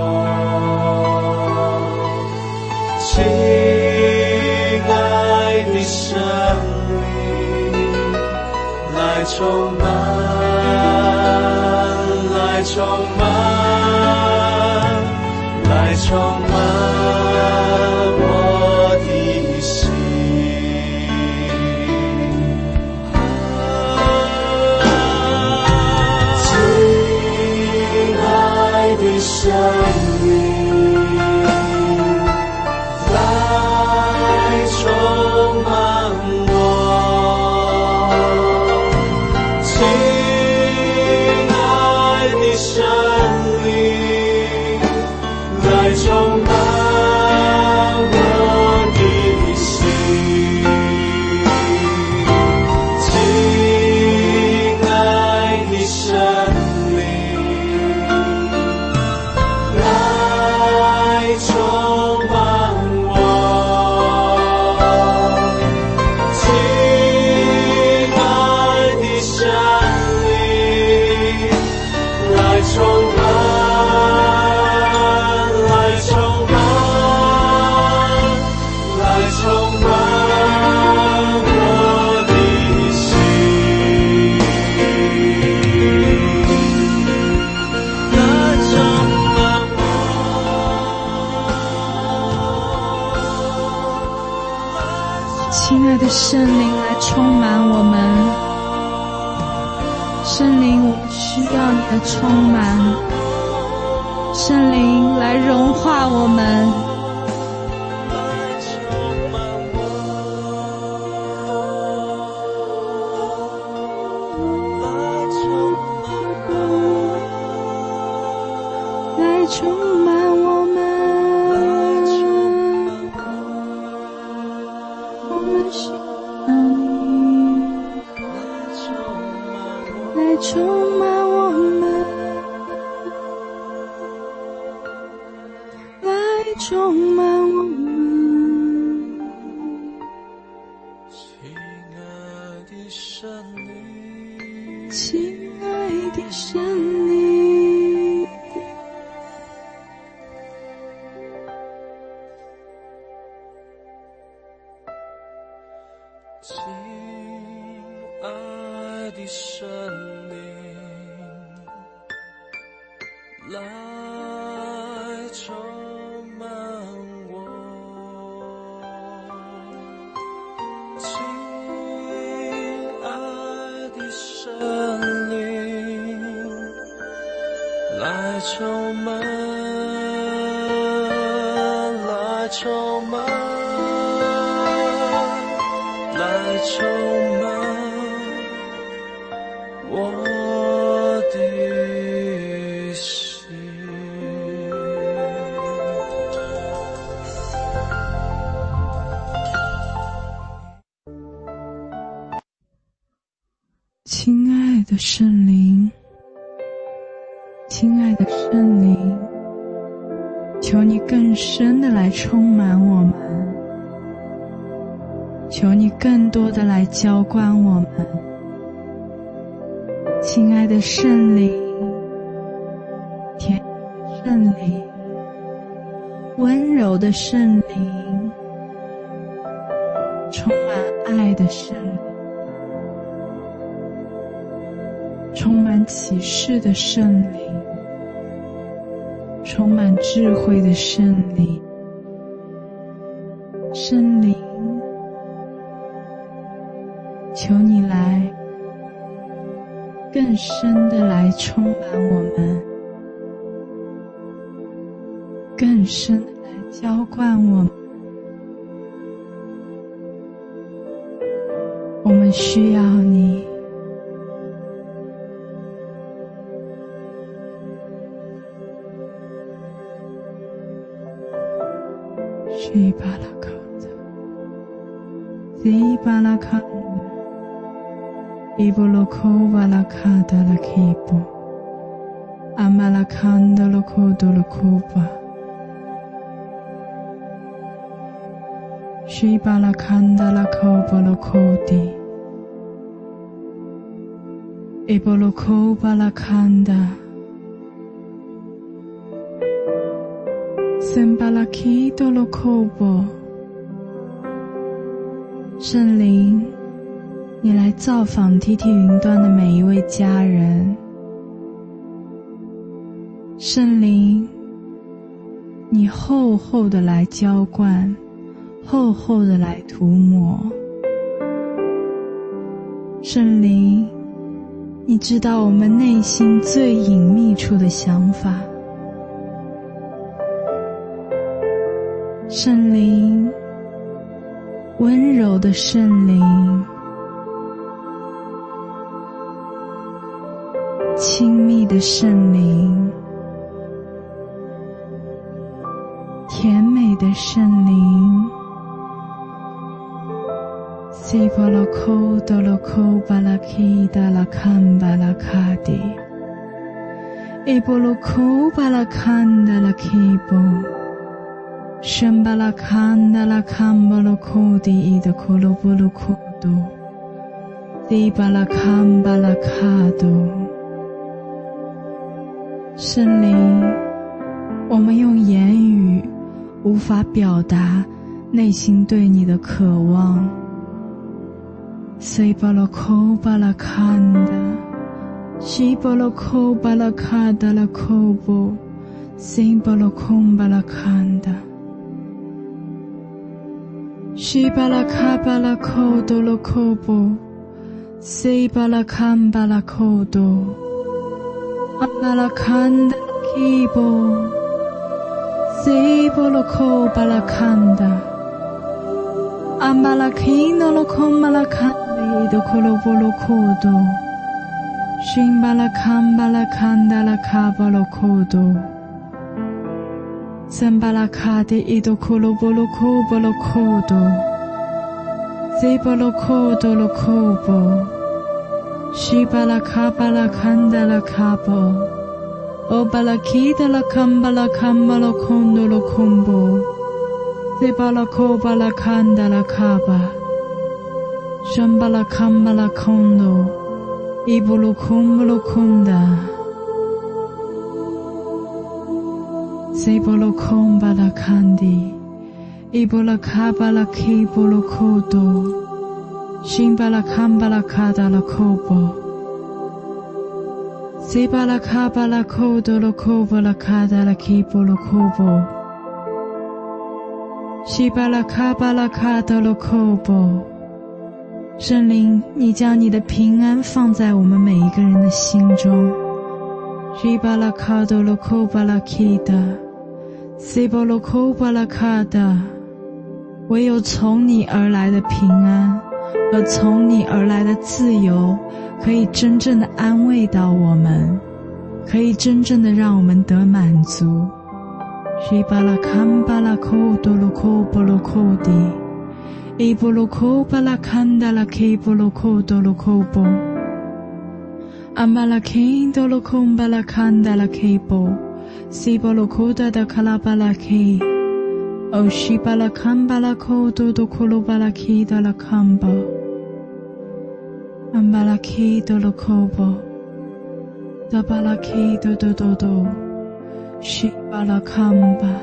亲爱的圣灵，来充满，来充满，来充满我的心。亲爱的圣灵，来充满我，亲爱的圣灵，来充满我的心，亲爱的圣灵，来充满我，亲爱的圣灵，来充满，来充满，来充满我的心，来充满我。 亲爱的圣灵来充满我们，圣灵，我们需要你的充满，圣灵来融化我们，来充满我们，我们需要你，来充满我们，来充满我们， 亲爱神灵， 亲爱的神灵， 亲爱的神灵，来充满我，亲爱的神灵，来充满，来充满，来充满我的心。 亲爱的圣灵，亲爱的圣灵，求你更深的来充满我们，求你更多的来浇灌我们。亲爱的圣灵，甜蜜的圣灵，温柔的圣灵，充满爱的圣灵，充满启示的圣灵，充满智慧的圣灵。圣灵，求你来更深的来充满我们，更深的来浇灌我们。我们需要你。西巴拉卡的，西巴拉卡的，伊波罗科巴拉卡的拉基波，阿马拉坎的罗科多罗库巴，西巴拉坎的拉科波罗库迪，伊波罗科巴拉坎的。森巴拉基多罗库波，圣灵，你来造访梯梯云端的每一位家人。圣灵，你厚厚的来浇灌，厚厚的来涂抹。圣灵，你知道我们内心最隐秘处的想法。圣灵，温柔的圣灵，亲密的圣灵，甜美的圣灵。西波罗库多罗库巴拉基达拉坎巴拉卡迪，伊波罗库巴拉坎达拉基波。圣巴拉坎达拉坎巴罗库迪伊的库罗波罗库多，迪巴拉坎巴拉卡多。圣灵，我们用言语无法表达内心对你的渴望。西巴罗库巴拉坎达，西巴罗库巴拉卡达拉库波，西巴罗库巴拉坎达。西巴拉卡巴拉库多罗库波，西巴拉坎巴拉库多，阿巴拉坎达基波，西波罗库巴拉坎达，阿巴拉基诺罗库巴拉坎达伊多库罗波罗库多，辛巴拉坎巴拉坎达拉卡巴罗库多。森巴拉卡的伊多库罗波罗库波罗库多，西波罗库多罗库波，西巴拉卡巴拉坎达拉卡波，欧巴拉基达拉坎巴拉坎巴罗空多罗空波，西巴拉库巴拉坎达拉卡巴， Shambhala Kambhala Kondo Ibulu Kumbulu Kunda Sebolo Kumbhala Kandi Ibola Kabala Kibulu Kodo Shimbala Kambhala Kadala Kobo Sebala Kabala Kodo Lokobala Kadala Kibulu Kobo Shibala Kabala Kadala Kobo圣灵，你将你的平安放在我们每一个人的心中。Shibala Kadala Kobala Kida Sebolo Kobala Kada 唯有从你而来的平安和从你而来的自由，可以真正的安慰到我们，可以真正的让我们得满足。Shibala Kambala Kodolo Kobolo Kodi Ibolo Kobala Kandala Kebolo Kodolo Kobo Ambala Kendolo Kumbala Kandala Kebo Sibolo Koda da Kalabala Ke O Shibala Kambala Kodo do Kolobala Kida la Kamba Ambala Kedo lo Kobo Dabala Kedo do do do Shibala Kamba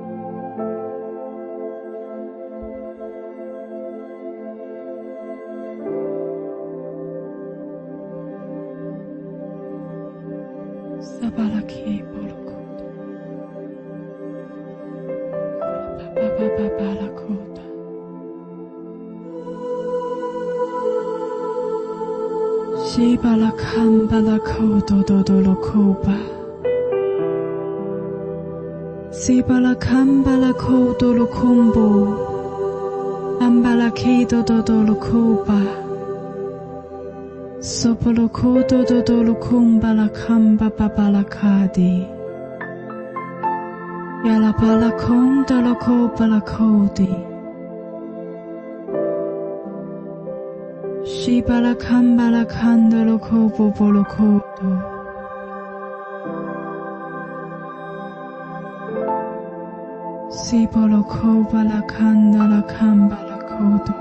Sabala Kebo lo Kodo Baba Baba la Koda Shibala Kambala Kodo do do lo Koba Sibala Kambala Kodo lo Kombo Ambala Kedo do do lo Koba Sopolo Kodo do do lo Kumbala Kamba Babala Kadi Yala Bala Konda lo Kobala Kodi Shibala Kambala Kanda lo Kobo Bolo Kodo Sibolo Kobala Kanda la Kambala Kodo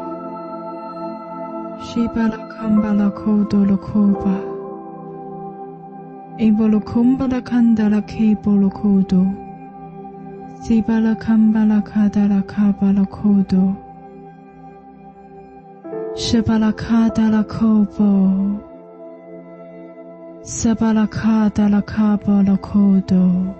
Shibala Kambala Kodo lo Koba Ibolo Kumbala Kanda la Kebolo Kodo Sibala Kambala Kada la Kabala Kodo Shibala Kada la Kobo Sabala Kada la Kabala Kodo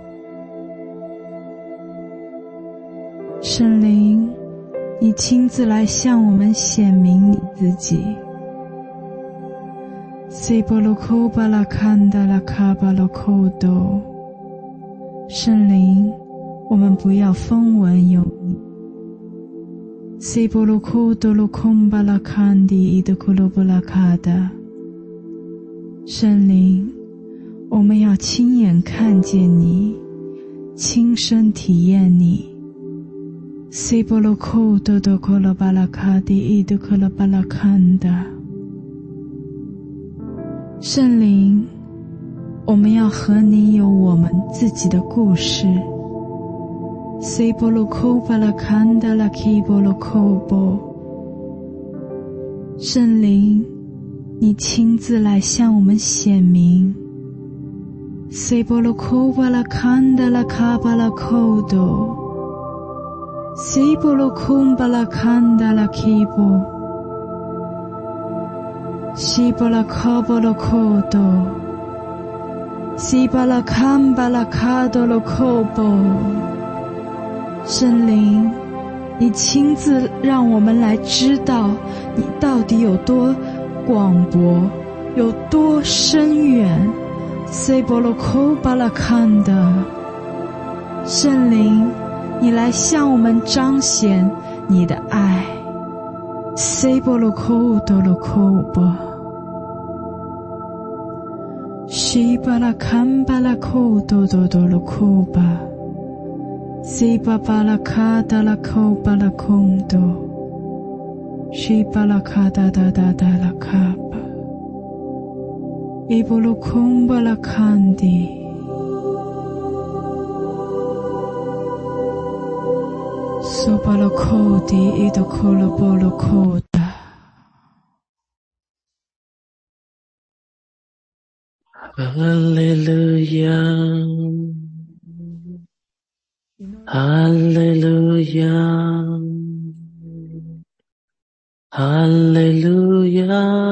圣灵，你亲自来向我们显明你自己。Sebolo Kobala Kanda la Kabala Kodo， 圣灵，我们不要风闻有你。Sebolo Kodo lo Kumbala Kandi Idokolobola Kada， 圣灵，我们要亲眼看见你，亲身体验你。Sebolo Kodo do Kolobala Kadi Idokolobola Kanda， 圣灵，我们要和你有我们自己的故事。Sebolo Kobala Kanda la Kibolo Kobo， 圣灵，你亲自来向我们显明。Sebolo Kobala Kanda la Kabala Kodo， Sebolo Kumbala Kanda la Kibo， Shibala Kabala Kodo， Sibala Kambala Kadolo Kobo， 圣灵，你亲自让我们来知道你到底有多广博，有多深远。Sebolo Kobala Kanda， 圣灵，你来向我们彰显你的爱。Sebolo Kodolo Kobo， Shibala Kambala Kodolo Koba， Sibala Kadala Kobala Kondo， Shibala Kadada Dada Kaba， Ibolo Kumbala Kandi， Sobalo Kodi Idokolo Bolo Koda， 哈利路亚，哈利路亚，哈利路亚。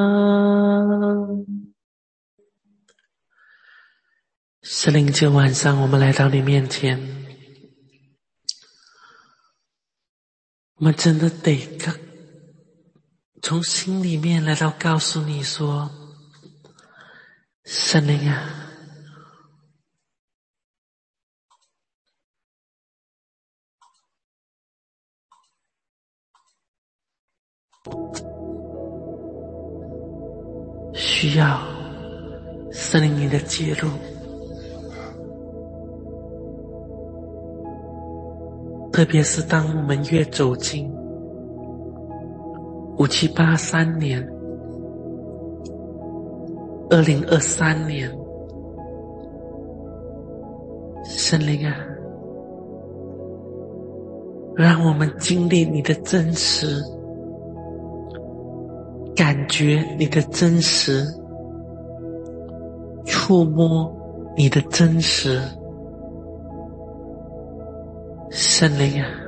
圣灵，今晚上我们来到你面前，我们真的得从心里面来到告诉你说，圣灵啊，需要圣灵你的介入，特别是当我们越走近五七八三年、二零二三年，圣灵啊，让我们经历你的真实，感觉你的真实，触摸你的真实。圣灵啊，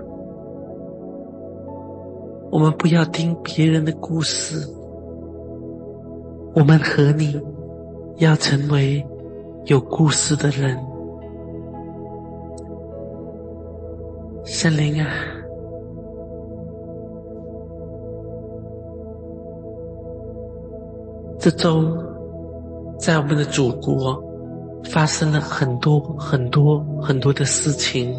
我们不要听别人的故事，我们和你要成为有故事的人。圣灵啊，这周在我们的祖国发生了很多很多很多的事情。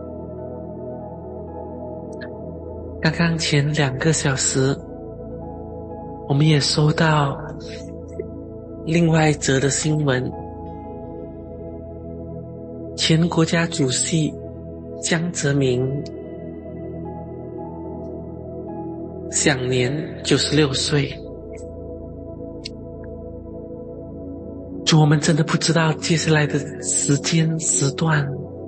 刚刚前两个小时，我们也收到另外一则的新闻，前国家主席江泽民享年九十六岁。主，我们真的不知道接下来的时间时段，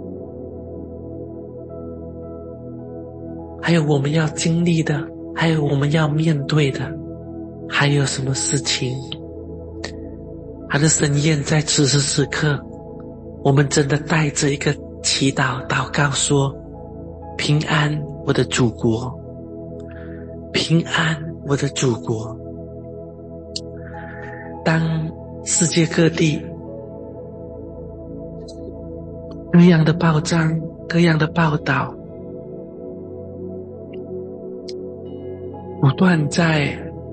还有我们要经历的，还有我们要面对的，还有什么事情。他的神宴在此时此刻，我们真的带着一个祈祷祷告说，平安我的祖国，平安我的祖国。当世界各地各样的报章，各样的报道不断在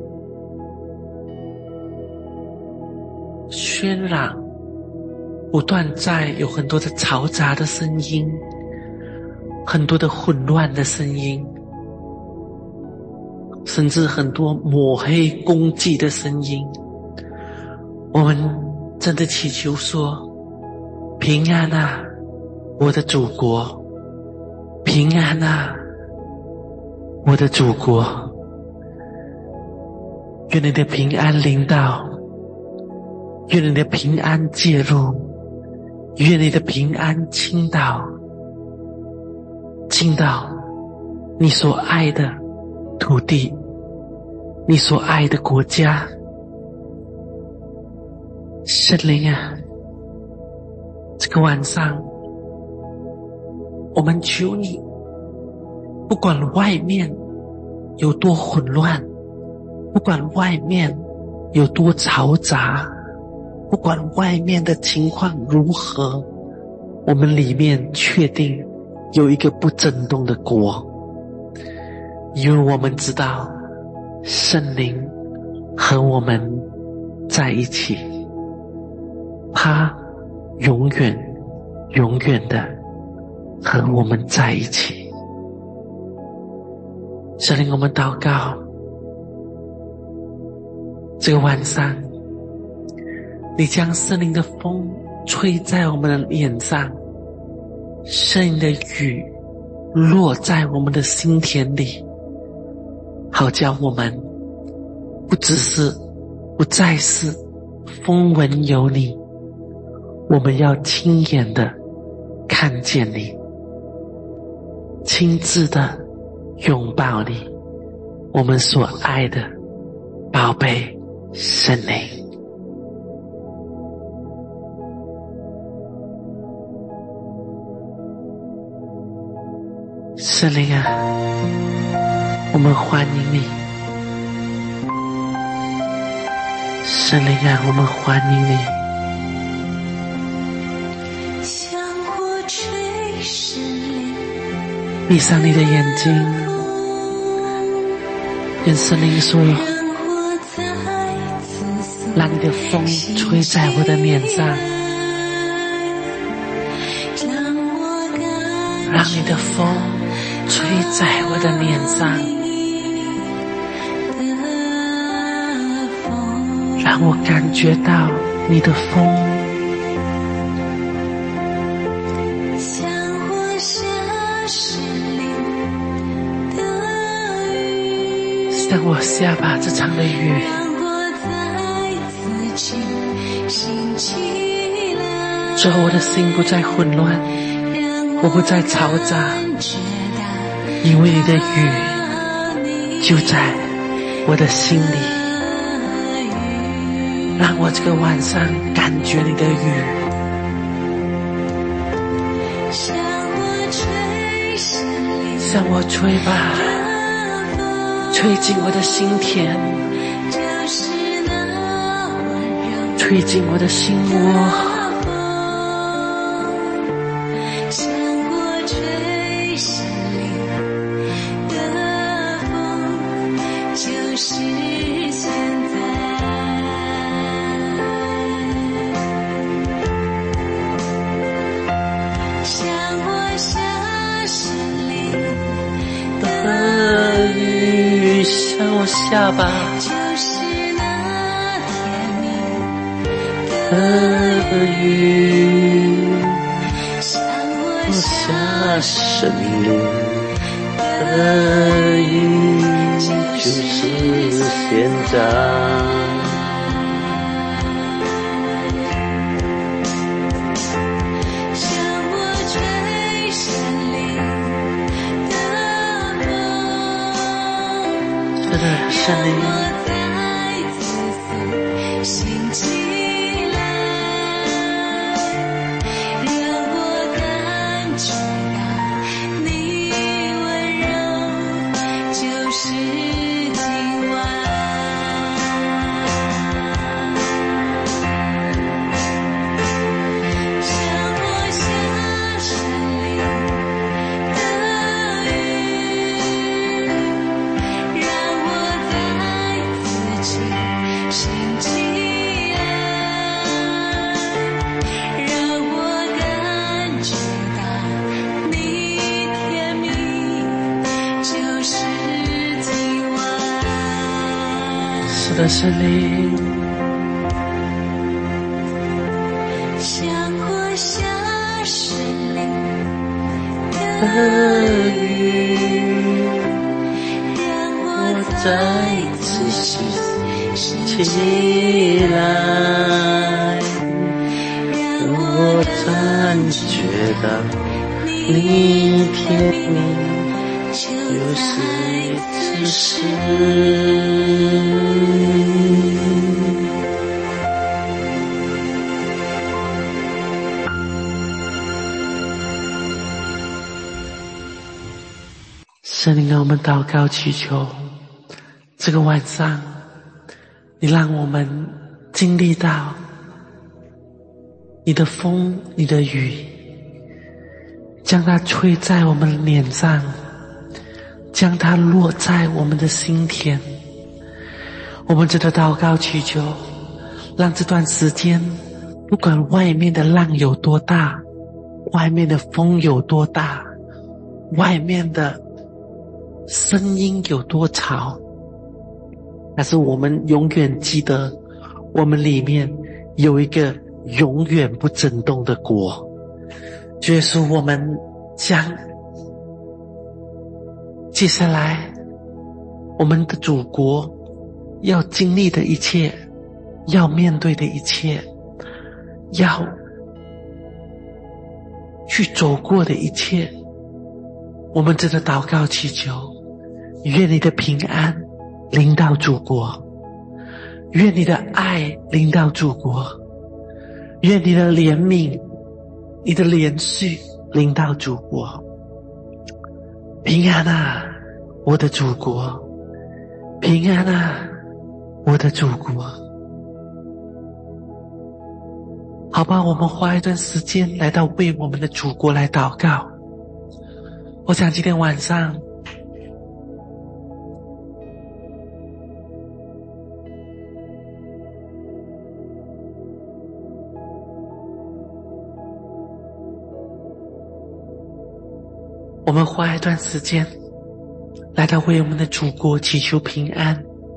渲染，不断在有很多的嘈杂的声音，很多的混乱的声音，甚至很多抹黑攻击的声音。我们真的祈求说，平安啊，我的祖国，平安啊，我的祖国。愿你的平安临到，愿你的平安介入，愿你的平安倾倒，倾倒你所爱的土地，你所爱的国家。圣灵啊，这个晚上我们求你，不管外面有多混乱，不管外面有多嘈杂，不管外面的情况如何，我们里面确定有一个不震动的国，因为我们知道圣灵和我们在一起，他永远永远的和我们在一起。圣灵，我们祷告，这个晚上你将圣灵的风吹在我们的脸上，圣灵的雨落在我们的心田里，好叫我们不只是不再是风闻有你，我们要亲眼的看见你，亲自的拥抱你，我们所爱的宝贝圣灵。 圣灵啊，我们欢迎你。圣灵啊，我们欢迎你。闭上你的眼睛，愿圣灵说，让你的风吹在我的脸上，让你的风吹在我的脸上，让我感觉到你的风向我下吧这场的雨，主，我的心不再混乱，我不再嘈杂，因为你的雨就在我的心里，让我这个晚上感觉你的雨，向我吹吧，吹进我的心田，吹进我的心窝，下吧，的雨，我下神灵的雨，就是现在。圣灵，的圣灵，像我下神灵的雨，让我再次醒起来，让我感觉到你甜蜜就是此时。圣灵啊，我们祷告祈求，这个晚上，你让我们经历到你的风、你的雨，将它吹在我们的脸上，将它落在我们的心田。我们真的祷告祈求，让这段时间，不管外面的浪有多大，外面的风有多大，外面的声音有多吵，但是我们永远记得，我们里面有一个永远不震动的国。主耶稣，我们将接下来我们的祖国要经历的一切，要面对的一切，要去走过的一切，我们真的祷告祈求，愿你的平安临到祖国，愿你的爱临到祖国，愿你的怜悯、你的连续临到祖国。 平安啊，我的祖国，平安啊，我的祖国。好吧，我们花一段时间来到为我们的祖国来祷告。我想今天晚上我们花一段时间来到为我们的祖国祈求平安，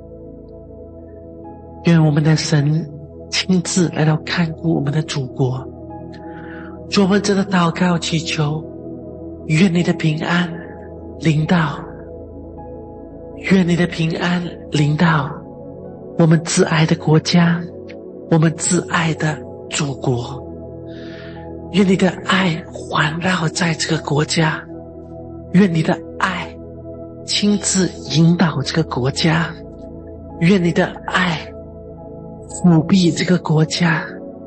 愿我们的神亲自来到看顾我们的祖国。主，我们真的祷告祈求，愿你的平安临到，愿你的平安临到我们挚爱的国家，我们挚爱的祖国。愿你的爱环绕在这个国家，愿你的爱亲自引导这个国家，愿你的爱抚庇这个国家。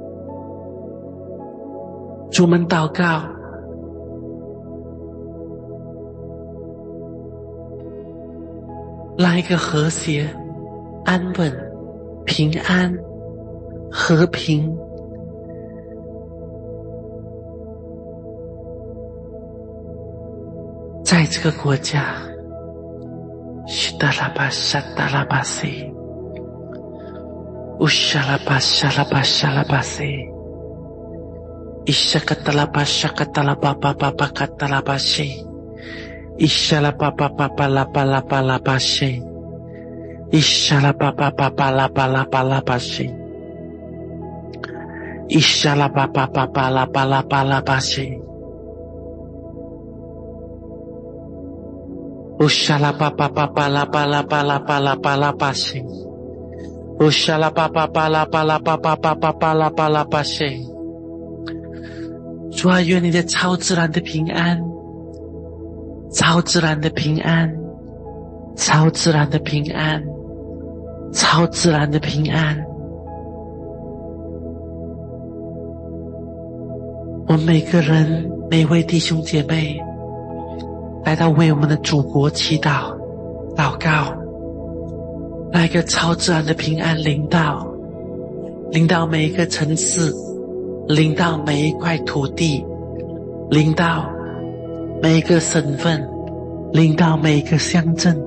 主，我们祷告，让一个和谐、安稳、平安、和平在这个国家。西达拉巴沙达拉巴西，乌沙拉巴沙拉巴沙拉巴西，伊沙卡达拉巴沙卡达拉巴巴巴巴卡达拉巴西，伊沙拉巴巴巴巴拉巴拉巴拉巴西，伊沙拉巴巴巴巴拉巴拉巴拉巴西，伊沙拉巴巴巴巴拉巴拉巴拉巴西。乌沙拉巴巴巴巴拉巴拉巴拉巴拉巴拉巴西，乌沙拉巴巴巴拉巴拉巴巴巴巴巴拉巴拉巴西。主啊，愿你的超自然的平安，超自然的平安，超自然的平安，超自然的平安。我们每个人，每位弟兄姐妹来到为我们的祖国祈祷祷告，让一个超自然的平安临到临到每一个城市，临到每一块土地，临到每一个省份，临到每一个乡镇。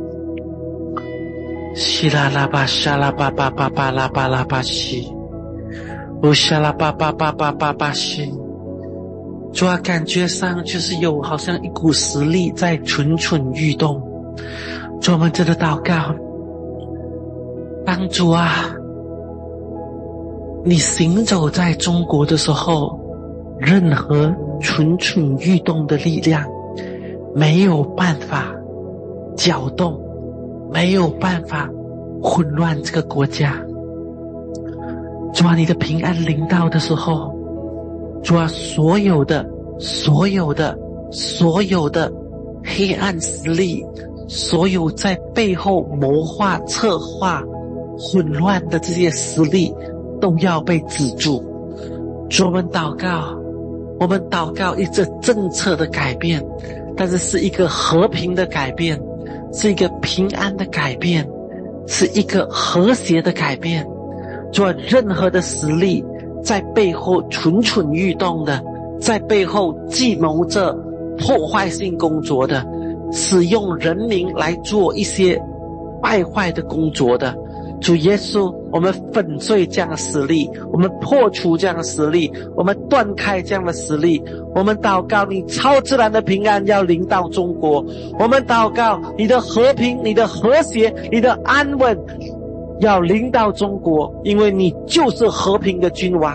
西拉拉巴沙拉巴巴巴巴拉巴拉巴西，乌沙拉巴巴巴巴巴巴西。主啊，感觉上就是有好像一股实力在蠢蠢欲动。主，我们真的祷告，当主啊，你行走在中国的时候，任何蠢蠢欲动的力量没有办法搅动，没有办法混乱这个国家。主啊，你的平安临到的时候，主啊，所有的所有的所有的黑暗势力，所有在背后谋划策划混乱的这些势力都要被止住。主，我们祷告，我们祷告一个政策的改变，但是是一个和平的改变，是一个平安的改变，是一个和谐的改变。主啊，任何的势力在背后蠢蠢欲动的，在背后计谋着破坏性工作的，使用人民来做一些败坏的工作的，主耶稣，我们粉碎这样的势力，我们破除这样的势力，我们断开这样的势力。我们祷告你超自然的平安要临到中国，我们祷告你的和平，你的和谐，你的安稳要临到中国，因为你就是和平的君王。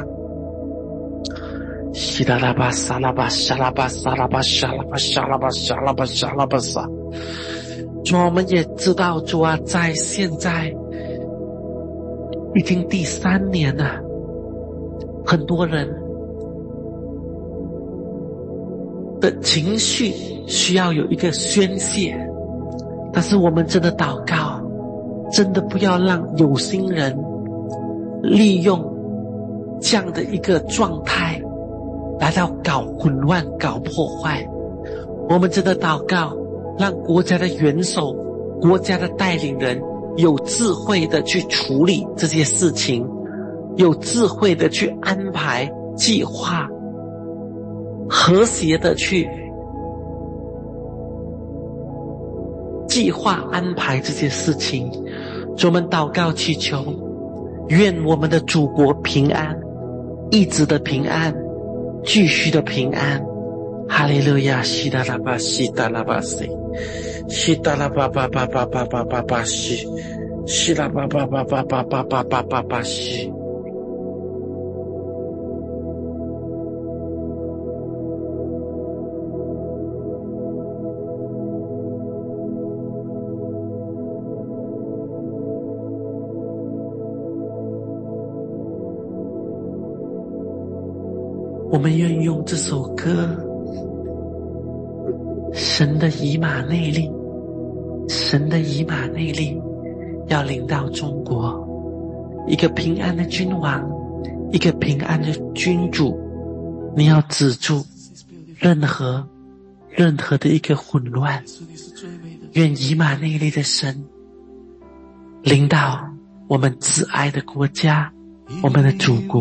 西拉拉巴沙拉巴沙拉巴沙拉巴沙拉巴沙拉巴沙拉巴沙拉巴沙。主，我们也知道，主啊，在现在已经第三年了，很多人的情绪需要有一个宣泄，但是我们真的祷告，真的不要让有心人利用这样的一个状态来到搞混乱搞破坏。我们真的祷告， 让国家的元首、国家的带领人有智慧的去处理这些事情，有智慧的去安排计划，和谐的去计划安排这些事情。我们祷告祈求，愿我们的祖国平安，一直的平安，继续的平安。哈利路亚，西达拉巴西达拉巴西，西达拉巴巴巴巴巴巴巴巴西，西拉巴巴巴巴巴巴巴巴巴巴西。我们愿用这首歌，神的以马内利，神的以马内利要临到中国，一个平安的君王，一个平安的君主，你要止住任何任何的一个混乱。愿以马内利的神临到我们挚爱的国家，我们的祖国。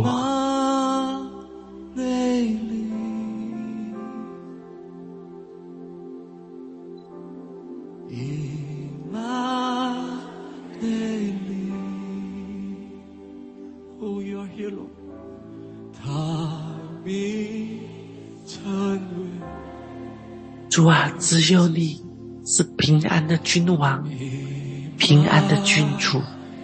主啊，只有你是平安的君王，平安的君主。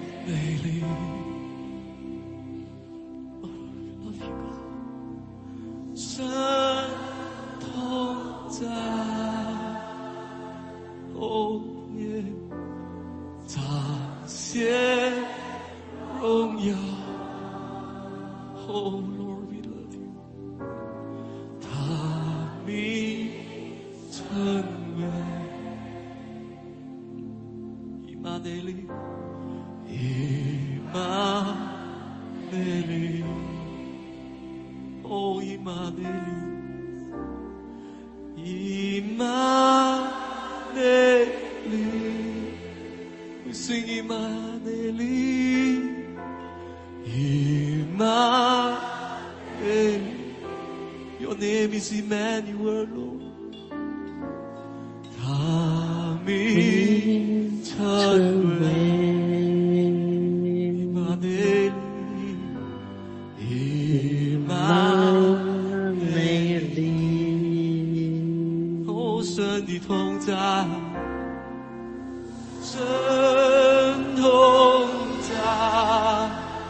神同在，哦耶，彰显荣耀。Oh Lord, we love you. 他名成为以马内利，以马内利，哦，以马内利，以马内利，we sing 以马内利，以马内利。Your name is Emmanuel, Lord. 他名成为以马内利，以马内利。哦，神的同在，神同在，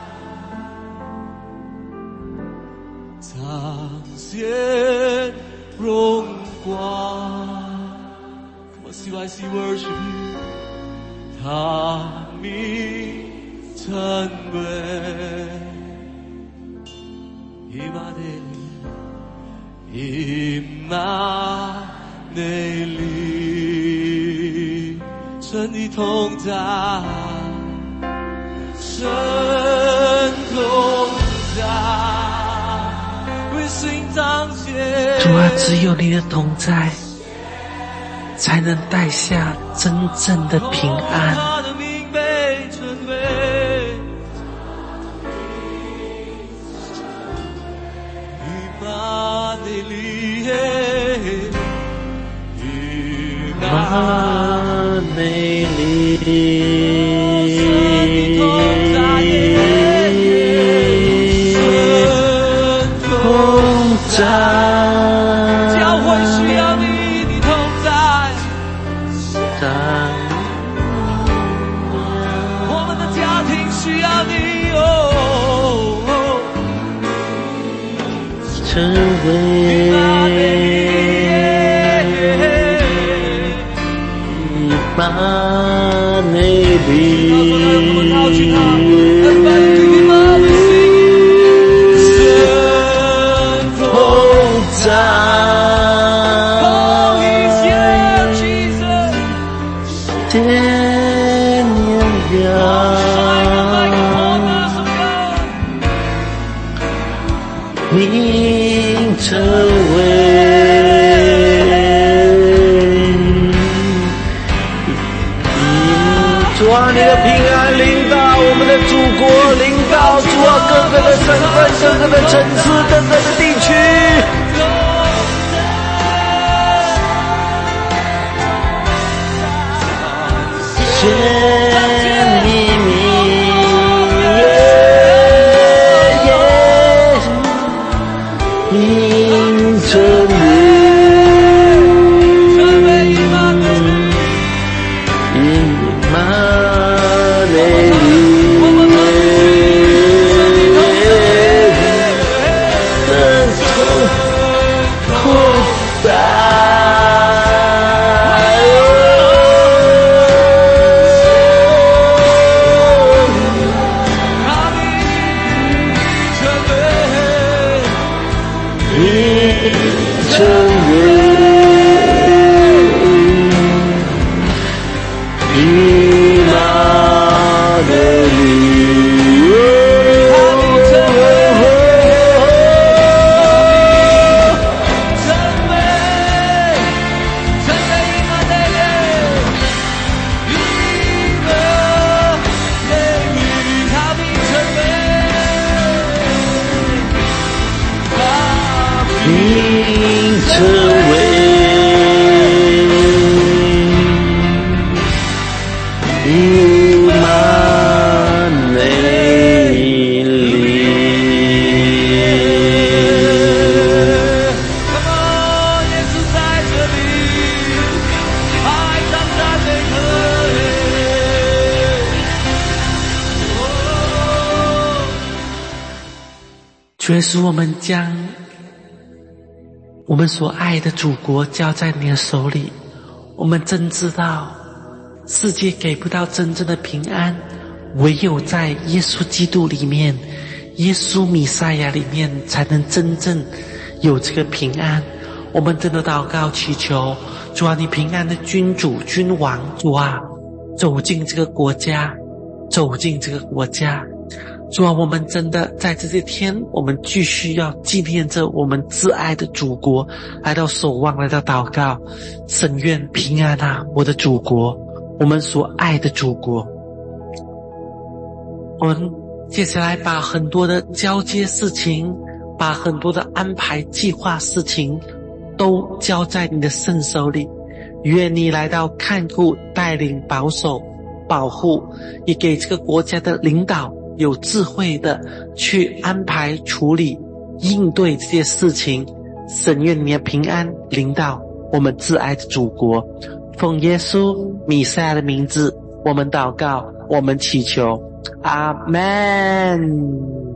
彰显荣光。See, I see, worship you. 他名成为以马内利，以马内利，神的同在，神同在，为心彰显。主啊，只有你的同在才能带下真正的平安。他的名被称为以马内利，以马内利，神同在，教会需要你。我们的家庭需要你哦，成为以马内利，神同在。名成为整个的城市，整个的地区。见你名，名称主耶稣，我们将我们所爱的祖国交在你的手里。我们真知道世界给不到真正的平安，唯有在耶稣基督里面，耶稣弥赛亚里面才能真正有这个平安。我们真的祷告祈求，主啊，你平安的君主君王，主啊，走进这个国家，走进这个国家。主啊，我们真的在这些天，我们继续要纪念着我们挚爱的祖国，来到守望，来到祷告，神愿平安啊，我的祖国，我们所爱的祖国。我们接下来把很多的交接事情，把很多的安排计划事情都交在你的圣手里，愿你来到看顾、带领、保守、保护，也给这个国家的领导有智慧的去安排处理应对这些事情。神愿你的平安临到我们挚爱的祖国，奉耶稣弥赛亚的名字我们祷告，我们祈求，阿们。